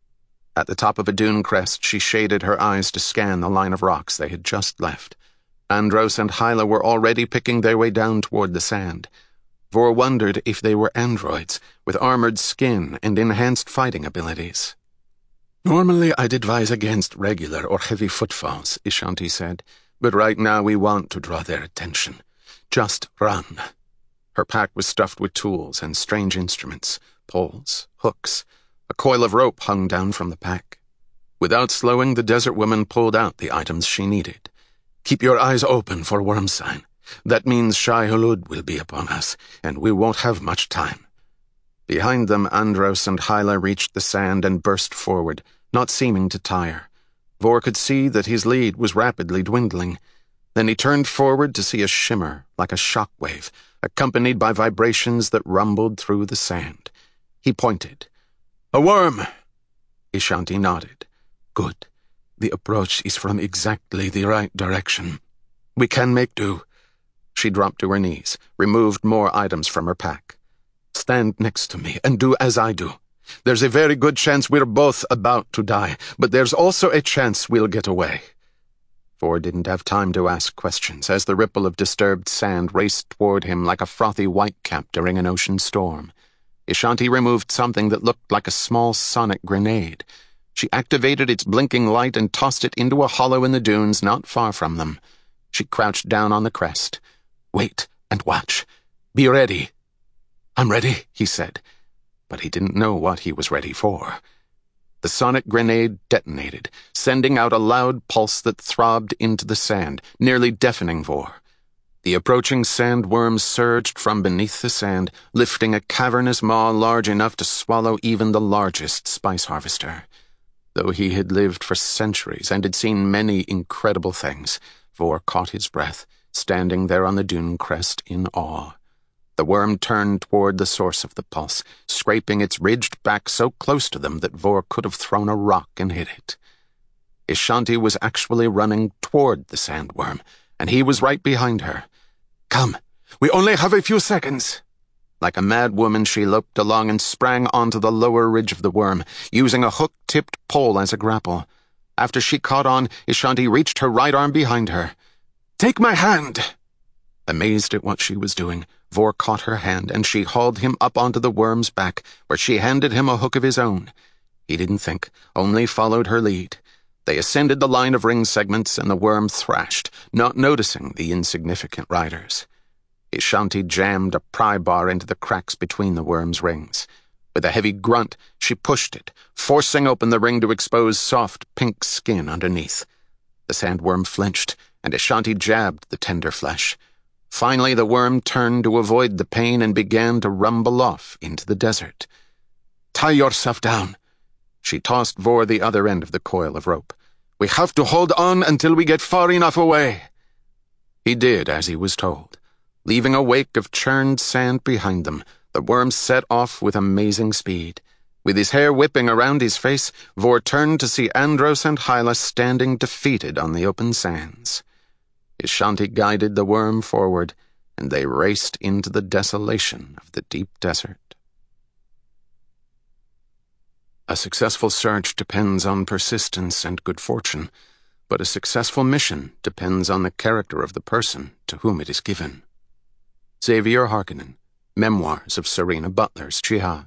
At the top of a dune crest, she shaded her eyes to scan the line of rocks they had just left. Andros and Hyla were already picking their way down toward the sand. Vor wondered if they were androids, with armored skin and enhanced fighting abilities. Normally I'd advise against regular or heavy footfalls, Ishanti said, but right now we want to draw their attention. Just run. Her pack was stuffed with tools and strange instruments, poles, hooks. A coil of rope hung down from the pack. Without slowing, the desert woman pulled out the items she needed. Keep your eyes open for worm sign. That means Shai-Hulud will be upon us, and we won't have much time. Behind them, Andros and Hyla reached the sand and burst forward, not seeming to tire. Vor could see that his lead was rapidly dwindling. Then he turned forward to see a shimmer, like a shock wave, accompanied by vibrations that rumbled through the sand. He pointed. A worm! Ishanti nodded. Good. The approach is from exactly the right direction. We can make do. She dropped to her knees, removed more items from her pack. Stand next to me and do as I do. There's a very good chance we're both about to die, but there's also a chance we'll get away. Vor didn't have time to ask questions as the ripple of disturbed sand raced toward him like a frothy whitecap during an ocean storm. Ishanti removed something that looked like a small sonic grenade. She activated its blinking light and tossed it into a hollow in the dunes not far from them. She crouched down on the crest. Wait and watch. Be ready. I'm ready, he said, but he didn't know what he was ready for. The sonic grenade detonated, sending out a loud pulse that throbbed into the sand, nearly deafening Vor. The approaching sandworm surged from beneath the sand, lifting a cavernous maw large enough to swallow even the largest spice harvester. Though he had lived for centuries and had seen many incredible things, Vor caught his breath, standing there on the dune crest in awe. The worm turned toward the source of the pulse, scraping its ridged back so close to them that Vor could have thrown a rock and hit it. Ishanti was actually running toward the sandworm, and he was right behind her. Come, we only have a few seconds. Like a mad woman, she loped along and sprang onto the lower ridge of the worm, using a hook-tipped pole as a grapple. After she caught on, Ishanti reached her right arm behind her. Take my hand! Amazed at what she was doing, Vor caught her hand, and she hauled him up onto the worm's back, where she handed him a hook of his own. He didn't think, only followed her lead. They ascended the line of ring segments, and the worm thrashed, not noticing the insignificant riders. Ishanti jammed a pry bar into the cracks between the worm's rings. With a heavy grunt, she pushed it, forcing open the ring to expose soft, pink skin underneath. The sandworm flinched, and Ishanti jabbed the tender flesh. Finally, the worm turned to avoid the pain and began to rumble off into the desert. Tie yourself down. She tossed Vor the other end of the coil of rope. We have to hold on until we get far enough away. He did as he was told. Leaving a wake of churned sand behind them, the worm set off with amazing speed. With his hair whipping around his face, Vor turned to see Andros and Hyla standing defeated on the open sands. Ishanti guided the worm forward, and they raced into the desolation of the deep desert. A successful search depends on persistence and good fortune, but a successful mission depends on the character of the person to whom it is given. Xavier Harkonnen, Memoirs of Serena Butler's Jihad.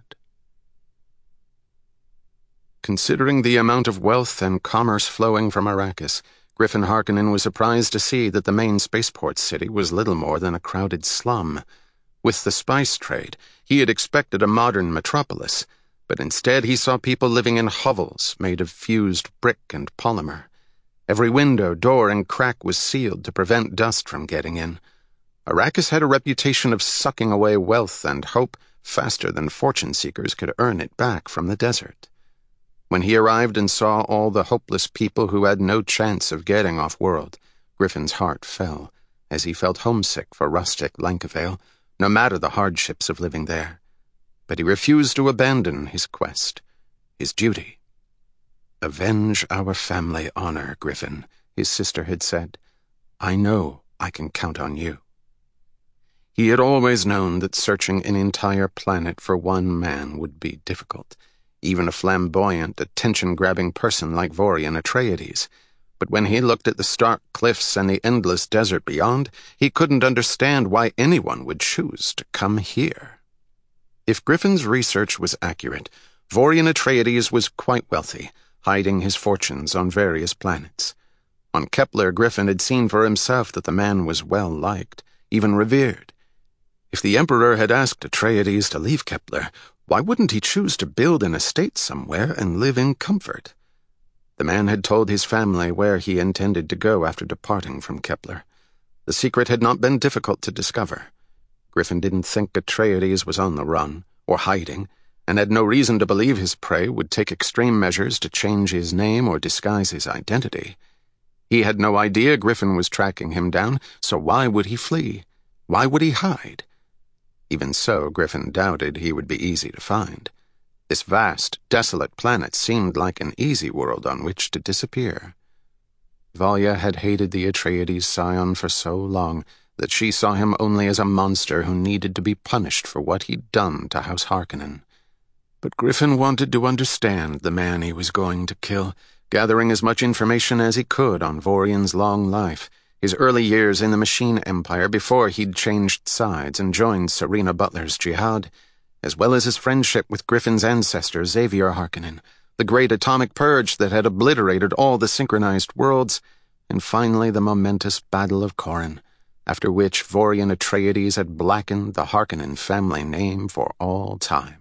Considering the amount of wealth and commerce flowing from Arrakis, Griffin Harkonnen was surprised to see that the main spaceport city was little more than a crowded slum. With the spice trade, he had expected a modern metropolis, but instead he saw people living in hovels made of fused brick and polymer. Every window, door, and crack was sealed to prevent dust from getting in. Arrakis had a reputation of sucking away wealth and hope faster than fortune-seekers could earn it back from the desert. When he arrived and saw all the hopeless people who had no chance of getting off-world, Griffin's heart fell, as he felt homesick for rustic Lankavale, no matter the hardships of living there. But he refused to abandon his quest, his duty. "Avenge our family honor, Griffin," his sister had said. "I know I can count on you." He had always known that searching an entire planet for one man would be difficult, even a flamboyant, attention-grabbing person like Vorian Atreides. But when he looked at the stark cliffs and the endless desert beyond, he couldn't understand why anyone would choose to come here. If Griffin's research was accurate, Vorian Atreides was quite wealthy, hiding his fortunes on various planets. On Kepler, Griffin had seen for himself that the man was well-liked, even revered. If the Emperor had asked Atreides to leave Kepler, why wouldn't he choose to build an estate somewhere and live in comfort? The man had told his family where he intended to go after departing from Kepler. The secret had not been difficult to discover. Griffin didn't think Atreides was on the run, or hiding, and had no reason to believe his prey would take extreme measures to change his name or disguise his identity. He had no idea Griffin was tracking him down, so why would he flee? Why would he hide? Even so, Griffin doubted he would be easy to find. This vast, desolate planet seemed like an easy world on which to disappear. Valya had hated the Atreides scion for so long that she saw him only as a monster who needed to be punished for what he'd done to House Harkonnen. But Griffin wanted to understand the man he was going to kill, gathering as much information as he could on Vorian's long life, his early years in the Machine Empire before he'd changed sides and joined Serena Butler's Jihad, as well as his friendship with Griffin's ancestor Xavier Harkonnen, the great atomic purge that had obliterated all the synchronized worlds, and finally the momentous Battle of Corran, after which Vorian Atreides had blackened the Harkonnen family name for all time.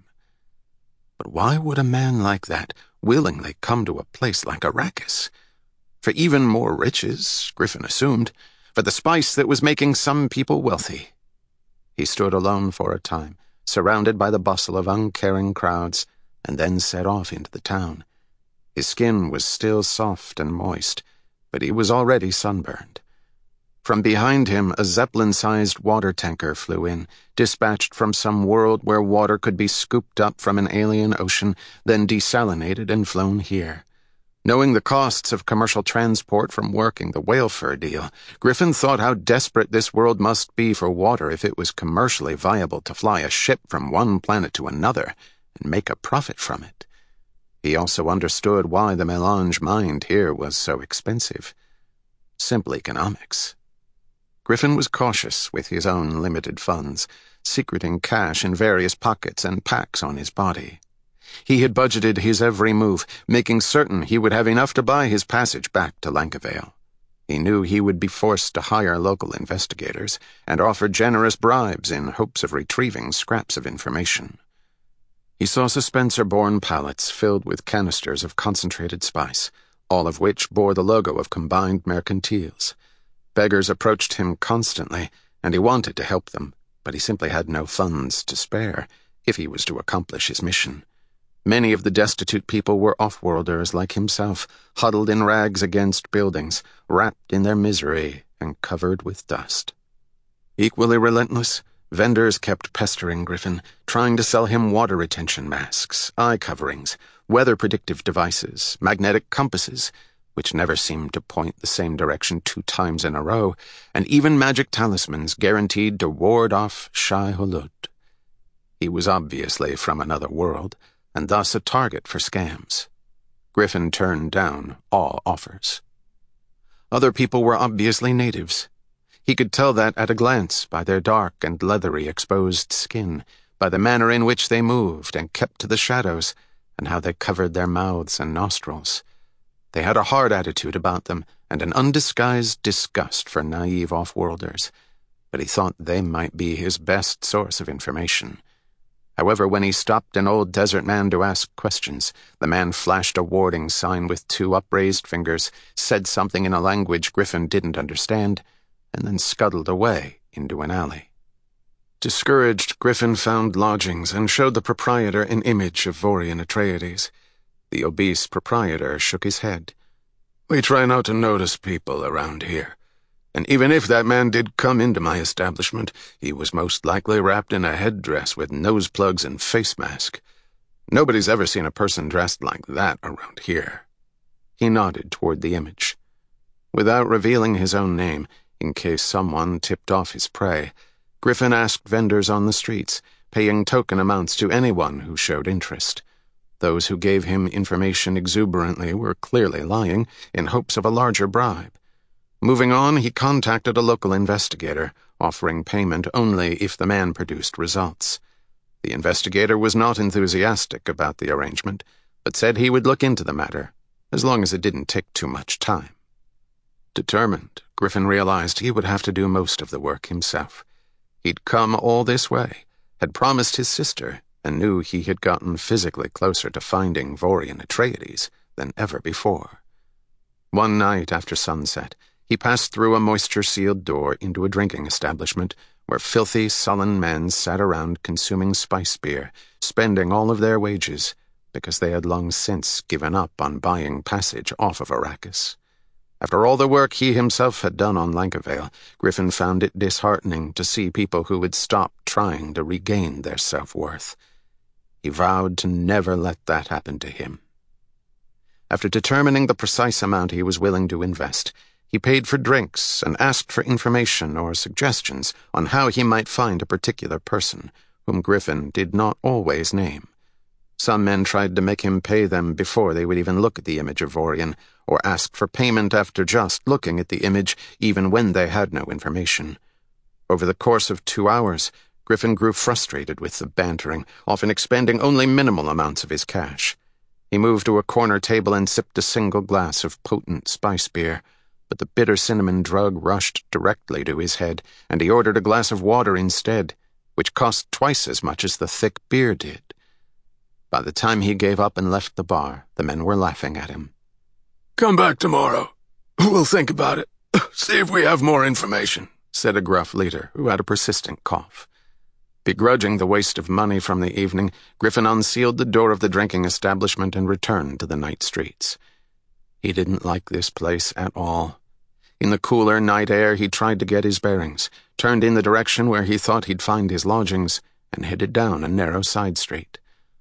But why would a man like that willingly come to a place like Arrakis? For even more riches, Griffin assumed, for the spice that was making some people wealthy. He stood alone for a time, surrounded by the bustle of uncaring crowds, and then set off into the town. His skin was still soft and moist, but he was already sunburned. From behind him, a Zeppelin-sized water tanker flew in, dispatched from some world where water could be scooped up from an alien ocean, then desalinated and flown here. Knowing the costs of commercial transport from working the whale fur deal, Griffin thought how desperate this world must be for water if it was commercially viable to fly a ship from one planet to another and make a profit from it. He also understood why the melange mined here was so expensive. Simple economics. Griffin was cautious with his own limited funds, secreting cash in various pockets and packs on his body. He had budgeted his every move, making certain he would have enough to buy his passage back to Lankavale. He knew he would be forced to hire local investigators and offer generous bribes in hopes of retrieving scraps of information. He saw Suspenser-borne pallets filled with canisters of concentrated spice, all of which bore the logo of Combined Mercantiles. Beggars approached him constantly, and he wanted to help them, but he simply had no funds to spare if he was to accomplish his mission. Many of the destitute people were off-worlders like himself, huddled in rags against buildings, wrapped in their misery and covered with dust. Equally relentless, vendors kept pestering Griffin, trying to sell him water retention masks, eye coverings, weather-predictive devices, magnetic compasses, which never seemed to point the same direction two times in a row, and even magic talismans guaranteed to ward off Shai-Hulud. He was obviously from another world, and thus a target for scams. Griffin turned down all offers. Other people were obviously natives. He could tell that at a glance by their dark and leathery exposed skin, by the manner in which they moved and kept to the shadows, and how they covered their mouths and nostrils. They had a hard attitude about them, and an undisguised disgust for naive off-worlders, but he thought they might be his best source of information. However, when he stopped an old desert man to ask questions, the man flashed a warning sign with two upraised fingers, said something in a language Griffin didn't understand, and then scuttled away into an alley. Discouraged, Griffin found lodgings and showed the proprietor an image of Vorian Atreides. The obese proprietor shook his head. "We try not to notice people around here. And even if that man did come into my establishment, he was most likely wrapped in a headdress with nose plugs and face mask. Nobody's ever seen a person dressed like that around here." He nodded toward the image. Without revealing his own name, in case someone tipped off his prey, Griffin asked vendors on the streets, paying token amounts to anyone who showed interest. Those who gave him information exuberantly were clearly lying in hopes of a larger bribe. Moving on, he contacted a local investigator, offering payment only if the man produced results. The investigator was not enthusiastic about the arrangement, but said he would look into the matter, as long as it didn't take too much time. Determined, Griffin realized he would have to do most of the work himself. He'd come all this way, had promised his sister, and knew he had gotten physically closer to finding Vorian Atreides than ever before. One night after sunset, he passed through a moisture-sealed door into a drinking establishment where filthy, sullen men sat around consuming spice beer, spending all of their wages, because they had long since given up on buying passage off of Arrakis. After all the work he himself had done on Lankavale, Griffin found it disheartening to see people who would stop trying to regain their self-worth. He vowed to never let that happen to him. After determining the precise amount he was willing to invest, he paid for drinks and asked for information or suggestions on how he might find a particular person, whom Griffin did not always name. Some men tried to make him pay them before they would even look at the image of Vorian, or asked for payment after just looking at the image, even when they had no information. Over the course of two hours, Griffin grew frustrated with the bantering, often expending only minimal amounts of his cash. He moved to a corner table and sipped a single glass of potent spice beer, but the bitter cinnamon drug rushed directly to his head, and he ordered a glass of water instead, which cost twice as much as the thick beer did. By the time he gave up and left the bar, the men were laughing at him. "Come back tomorrow. We'll think about it. See if we have more information," said a gruff leader who had a persistent cough. Begrudging the waste of money from the evening, Griffin unsealed the door of the drinking establishment and returned to the night streets. He didn't like this place at all. In the cooler night air, he tried to get his bearings, turned in the direction where he thought he'd find his lodgings, and headed down a narrow side street.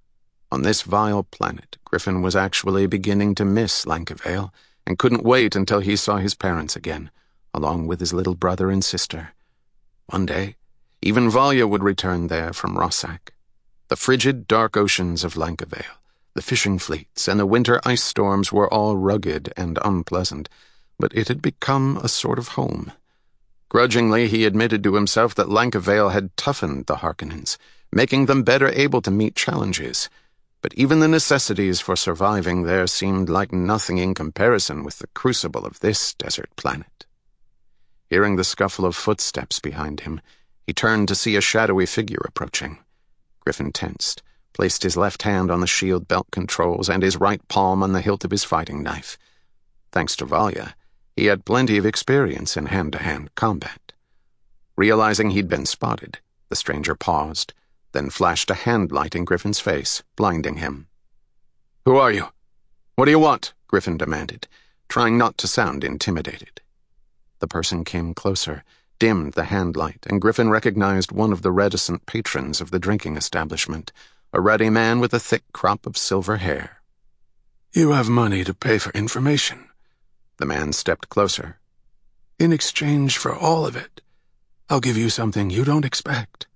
On this vile planet, Griffin was actually beginning to miss Lankavale, and couldn't wait until he saw his parents again, along with his little brother and sister. One day, even Valya would return there from Rossack. The frigid, dark oceans of Lankavale, the fishing fleets, and the winter ice storms were all rugged and unpleasant, but it had become a sort of home. Grudgingly, he admitted to himself that Lankavale had toughened the Harkonnens, making them better able to meet challenges, but even the necessities for surviving there seemed like nothing in comparison with the crucible of this desert planet. Hearing the scuffle of footsteps behind him, he turned to see a shadowy figure approaching. Griffin tensed, placed his left hand on the shield belt controls and his right palm on the hilt of his fighting knife. Thanks to Valya, he had plenty of experience in hand-to-hand combat. Realizing he'd been spotted, the stranger paused, then flashed a hand light in Griffin's face, blinding him. "Who are you? What do you want?" Griffin demanded, trying not to sound intimidated. The person came closer, dimmed the hand light, and Griffin recognized one of the reticent patrons of the drinking establishment, a ruddy man with a thick crop of silver hair. "You have money to pay for information." The man stepped closer. "In exchange for all of it, I'll give you something you don't expect."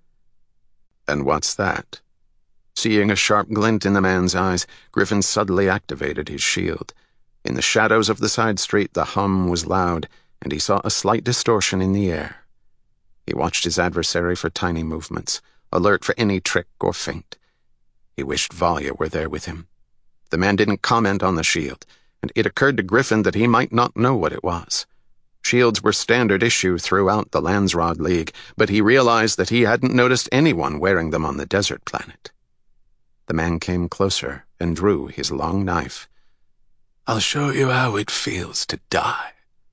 "And what's that?" Seeing a sharp glint in the man's eyes, Griffin suddenly activated his shield. In the shadows of the side street, the hum was loud, and he saw a slight distortion in the air. He watched his adversary for tiny movements, alert for any trick or feint. He wished Valya were there with him. The man didn't comment on the shield, and it occurred to Griffin that he might not know what it was. Shields were standard issue throughout the Landsrod League, but he realized that he hadn't noticed anyone wearing them on the desert planet. The man came closer and drew his long knife. "I'll show you how it feels to die."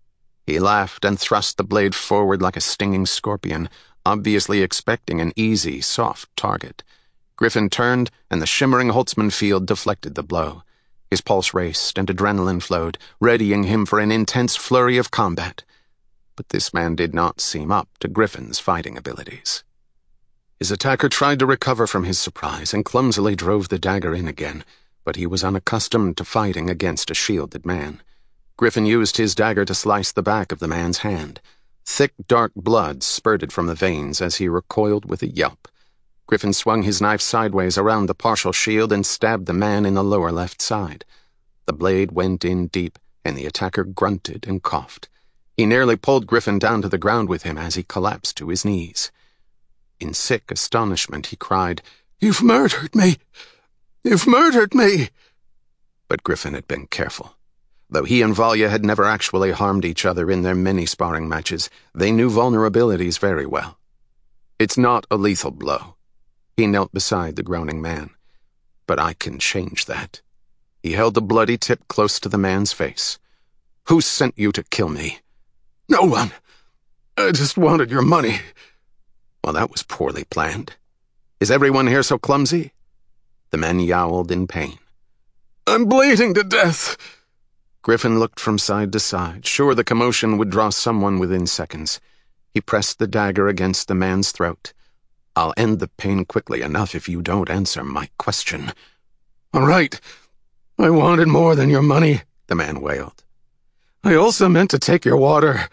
He laughed and thrust the blade forward like a stinging scorpion, obviously expecting an easy, soft target. Griffin turned, and the shimmering Holtzman field deflected the blow. His pulse raced and adrenaline flowed, readying him for an intense flurry of combat. But this man did not seem up to Griffin's fighting abilities. His attacker tried to recover from his surprise and clumsily drove the dagger in again, but he was unaccustomed to fighting against a shielded man. Griffin used his dagger to slice the back of the man's hand. Thick, dark blood spurted from the veins as he recoiled with a yelp. Griffin swung his knife sideways around the partial shield and stabbed the man in the lower left side. The blade went in deep, and the attacker grunted and coughed. He nearly pulled Griffin down to the ground with him as he collapsed to his knees. In sick astonishment, he cried, "You've murdered me! You've murdered me!" But Griffin had been careful. Though he and Valya had never actually harmed each other in their many sparring matches, they knew vulnerabilities very well. It's not a lethal blow. He knelt beside the groaning man. But I can change that. He held the bloody tip close to the man's face. "Who sent you to kill me?" "No one. I just wanted your money." Well, that was poorly planned. Is everyone here so clumsy? The man yowled in pain. "I'm bleeding to death." Griffin looked from side to side, sure the commotion would draw someone within seconds. He pressed the dagger against the man's throat. "I'll end the pain quickly enough if you don't answer my question." "All right. I wanted more than your money," the man wailed. "I also meant to take your water."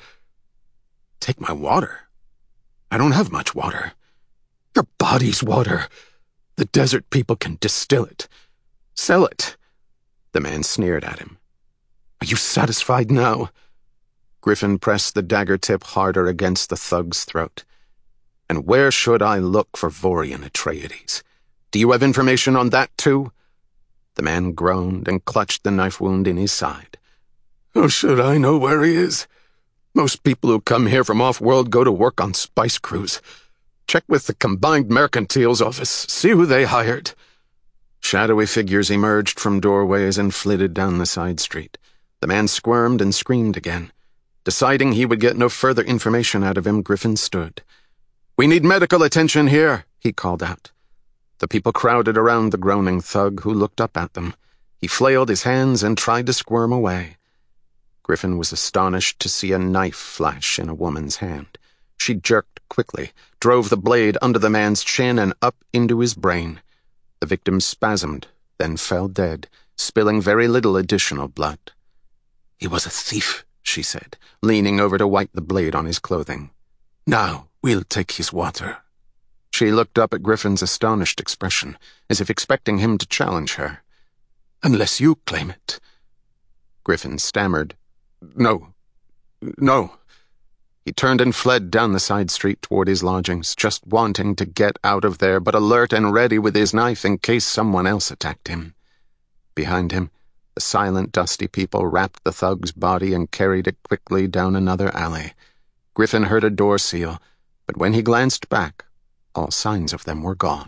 "Take my water? I don't have much water." "Your body's water. The desert people can distill it. Sell it." The man sneered at him. "Are you satisfied now?" Griffin pressed the dagger tip harder against the thug's throat. "And where should I look for Vorian Atreides? Do you have information on that, too?" The man groaned and clutched the knife wound in his side. "How should I know where he is? Most people who come here from off-world go to work on spice crews. Check with the Combined Mercantiles office. See who they hired." Shadowy figures emerged from doorways and flitted down the side street. The man squirmed and screamed again. Deciding he would get no further information out of him, Griffin stood. "We need medical attention here," he called out. The people crowded around the groaning thug, who looked up at them. He flailed his hands and tried to squirm away. Griffin was astonished to see a knife flash in a woman's hand. She jerked quickly, drove the blade under the man's chin and up into his brain. The victim spasmed, then fell dead, spilling very little additional blood. "He was a thief," she said, leaning over to wipe the blade on his clothing. "Now we'll take his water." She looked up at Griffin's astonished expression, as if expecting him to challenge her. "Unless you claim it." Griffin stammered, "No, no." He turned and fled down the side street toward his lodgings, just wanting to get out of there, but alert and ready with his knife in case someone else attacked him. Behind him, the silent, dusty people wrapped the thug's body and carried it quickly down another alley. Griffin heard a door seal, but when he glanced back, all signs of them were gone.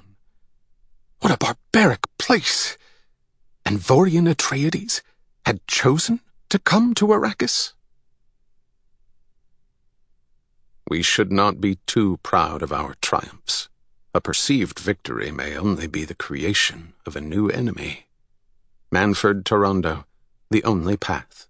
What a barbaric place! And Vorian Atreides had chosen to come to Arrakis? We should not be too proud of our triumphs. A perceived victory may only be the creation of a new enemy. Manfred Toronto, The Only Path.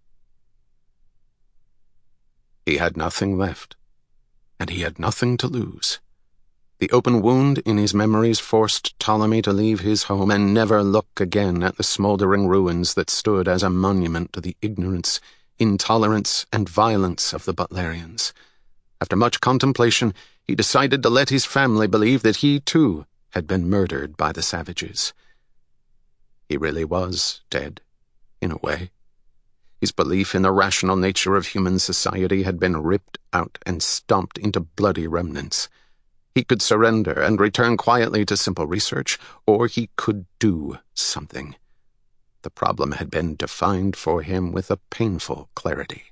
He had nothing left, and he had nothing to lose. The open wound in his memories forced Ptolemy to leave his home and never look again at the smoldering ruins that stood as a monument to the ignorance, intolerance, and violence of the Butlerians. After much contemplation, he decided to let his family believe that he, too, had been murdered by the savages. He really was dead, in a way. His belief in the rational nature of human society had been ripped out and stomped into bloody remnants. He could surrender and return quietly to simple research, or he could do something. The problem had been defined for him with a painful clarity.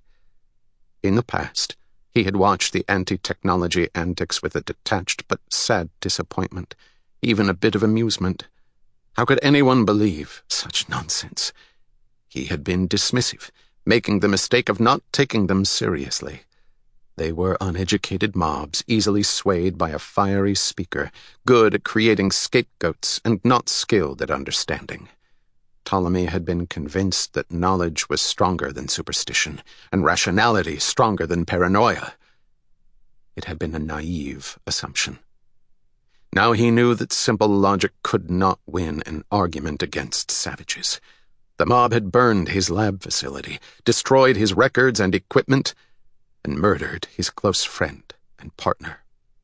In the past, he had watched the anti-technology antics with a detached but sad disappointment, even a bit of amusement. How could anyone believe such nonsense? He had been dismissive, making the mistake of not taking them seriously. They were uneducated mobs, easily swayed by a fiery speaker, good at creating scapegoats and not skilled at understanding. Ptolemy had been convinced that knowledge was stronger than superstition, and rationality stronger than paranoia. It had been a naive assumption. Now he knew that simple logic could not win an argument against savages. The mob had burned his lab facility, destroyed his records and equipment, and murdered his close friend and partner.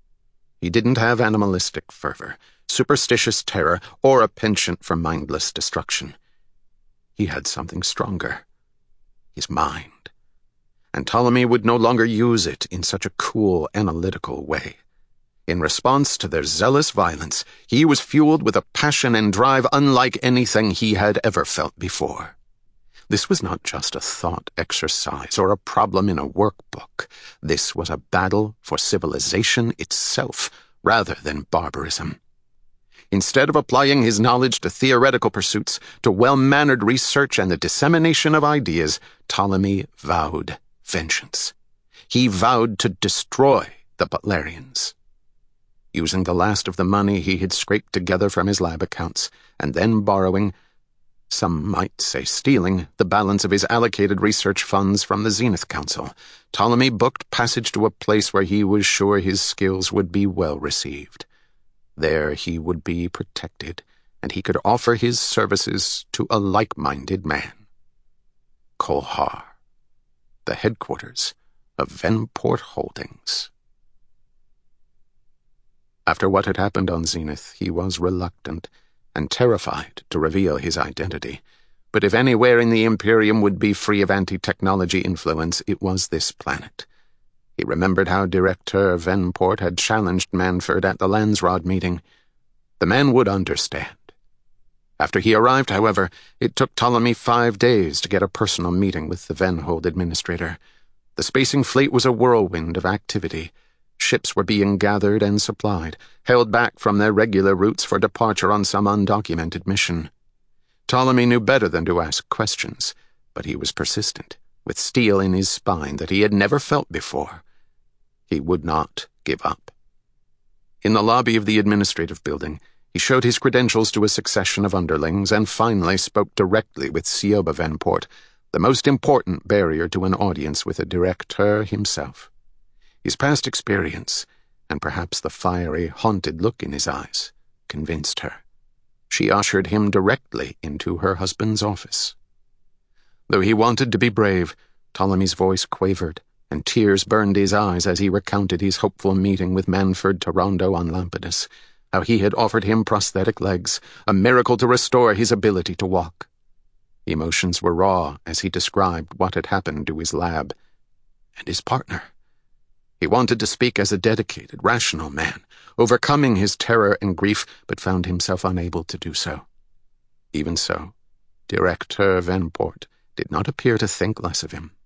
He didn't have animalistic fervor, superstitious terror, or a penchant for mindless destruction. He had something stronger, his mind, and Ptolemy would no longer use it in such a cool, analytical way. In response to their zealous violence, he was fueled with a passion and drive unlike anything he had ever felt before. This was not just a thought exercise or a problem in a workbook. This was a battle for civilization itself, rather than barbarism. Instead of applying his knowledge to theoretical pursuits, to well-mannered research and the dissemination of ideas, Ptolemy vowed vengeance. He vowed to destroy the Butlerians. Using the last of the money he had scraped together from his lab accounts, and then borrowing, some might say stealing, the balance of his allocated research funds from the Zenith Council, Ptolemy booked passage to a place where he was sure his skills would be well received. There he would be protected, and he could offer his services to a like-minded man. Kolhar, the headquarters of Venport Holdings. After what had happened on Zenith, he was reluctant and terrified to reveal his identity. But if anywhere in the Imperium would be free of anti-technology influence, it was this planet. He remembered how Director Venport had challenged Manford at the Landsrod meeting. The man would understand. After he arrived, however, it took Ptolemy five days to get a personal meeting with the Venhold administrator. The spacing fleet was a whirlwind of activity. Ships were being gathered and supplied, held back from their regular routes for departure on some undocumented mission. Ptolemy knew better than to ask questions, but he was persistent, with steel in his spine that he had never felt before. He would not give up. In the lobby of the administrative building, he showed his credentials to a succession of underlings and finally spoke directly with Sioba Venport, the most important barrier to an audience with a directeur himself. His past experience, and perhaps the fiery, haunted look in his eyes, convinced her. She ushered him directly into her husband's office. Though he wanted to be brave, Ptolemy's voice quavered, and tears burned his eyes as he recounted his hopeful meeting with Manford Tarondo on Lampedus, how he had offered him prosthetic legs, a miracle to restore his ability to walk. Emotions were raw as he described what had happened to his lab and his partner. He wanted to speak as a dedicated, rational man, overcoming his terror and grief, but found himself unable to do so. Even so, Directeur Venport did not appear to think less of him.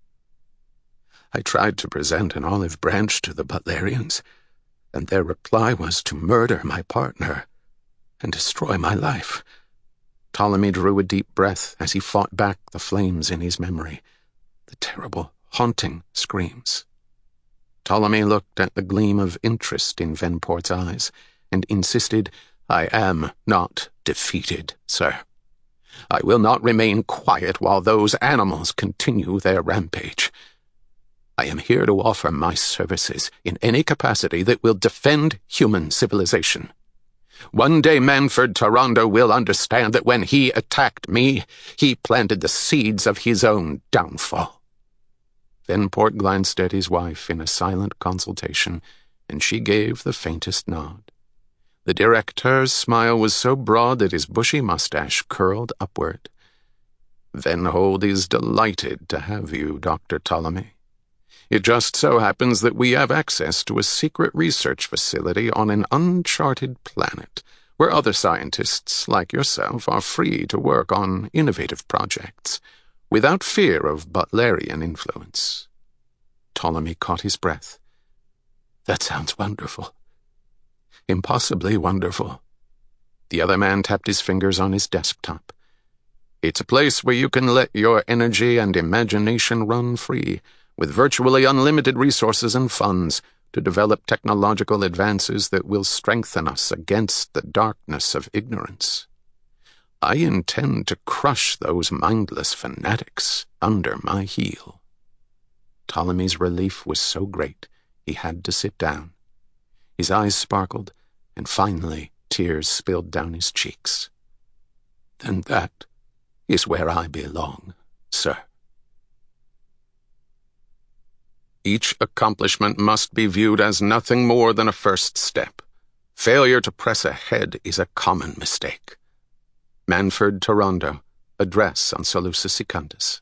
I tried to present an olive branch to the Butlerians, and their reply was to murder my partner and destroy my life. Ptolemy drew a deep breath as he fought back the flames in his memory, the terrible, haunting screams. Ptolemy looked at the gleam of interest in Venport's eyes and insisted, "I am not defeated, sir. I will not remain quiet while those animals continue their rampage. I am here to offer my services in any capacity that will defend human civilization. One day Manford Tarondo will understand that when he attacked me, he planted the seeds of his own downfall." Venport glanced at his wife in a silent consultation, and she gave the faintest nod. The directeur's smile was so broad that his bushy mustache curled upward. Venhold is delighted to have you, Doctor Ptolemy. It just so happens that we have access to a secret research facility on an uncharted planet, where other scientists like yourself are free to work on innovative projects, without fear of Butlerian influence. Ptolemy caught his breath. That sounds wonderful. Impossibly wonderful. The other man tapped his fingers on his desktop. It's a place where you can let your energy and imagination run free, with virtually unlimited resources and funds, to develop technological advances that will strengthen us against the darkness of ignorance. I intend to crush those mindless fanatics under my heel. Ptolemy's relief was so great, he had to sit down. His eyes sparkled, and finally tears spilled down his cheeks. Then that is where I belong, sir. Each accomplishment must be viewed as nothing more than a first step. Failure to press ahead is a common mistake. Manfred Torondo, Address on Seleucus Secundus.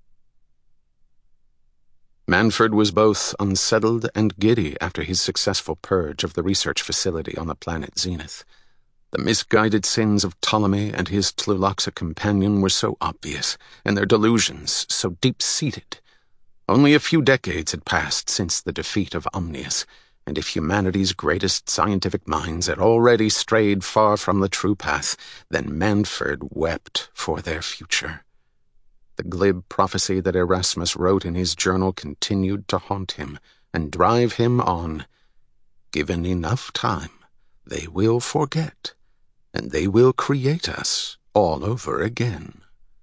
Manfred was both unsettled and giddy after his successful purge of the research facility on the planet Zenith. The misguided sins of Ptolemy and his Tluloxa companion were so obvious, and their delusions so deep-seated. Only a few decades had passed since the defeat of Omnius, and if humanity's greatest scientific minds had already strayed far from the true path, then Manfred wept for their future. The glib prophecy that Erasmus wrote in his journal continued to haunt him and drive him on. Given enough time, they will forget, and they will create us all over again.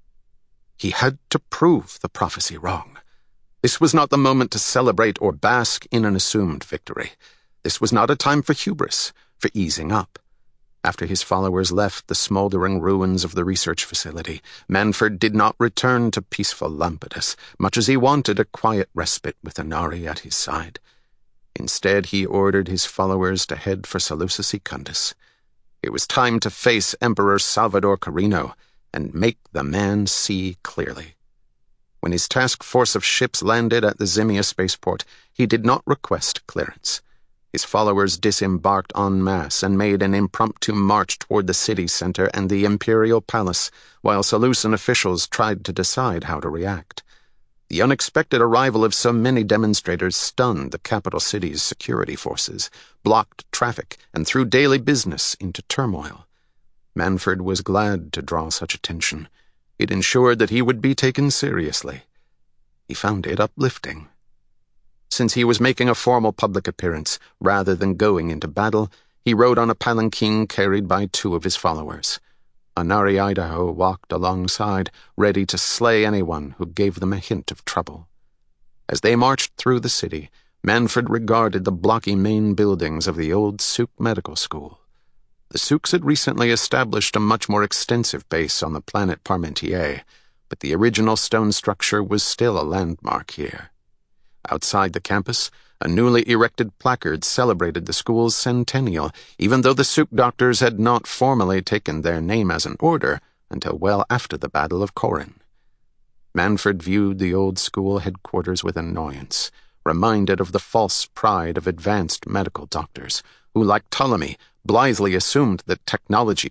He had to prove the prophecy wrong. This was not the moment to celebrate or bask in an assumed victory. This was not a time for hubris, for easing up. After his followers left the smoldering ruins of the research facility, Manfred did not return to peaceful Lampetus, much as he wanted a quiet respite with Inari at his side. Instead, he ordered his followers to head for Seleucus Secundus. It was time to face Emperor Salvador Carino and make the man see clearly. When his task force of ships landed at the Zimia spaceport, he did not request clearance. His followers disembarked en masse and made an impromptu march toward the city center and the imperial palace, while Seleucian officials tried to decide how to react. The unexpected arrival of so many demonstrators stunned the capital city's security forces, blocked traffic, and threw daily business into turmoil. Manfred was glad to draw such attention. It ensured that he would be taken seriously. He found it uplifting. Since he was making a formal public appearance, rather than going into battle, he rode on a palanquin carried by two of his followers. Inari Idaho walked alongside, ready to slay anyone who gave them a hint of trouble. As they marched through the city, Manfred regarded the blocky main buildings of the old Souk Medical School. The Souks had recently established a much more extensive base on the planet Parmentier, but the original stone structure was still a landmark here. Outside the campus, a newly erected placard celebrated the school's centennial, even though the Souk doctors had not formally taken their name as an order until well after the Battle of Corin. Manfred viewed the old school headquarters with annoyance, reminded of the false pride of advanced medical doctors, who, like Ptolemy, blithely assumed that technology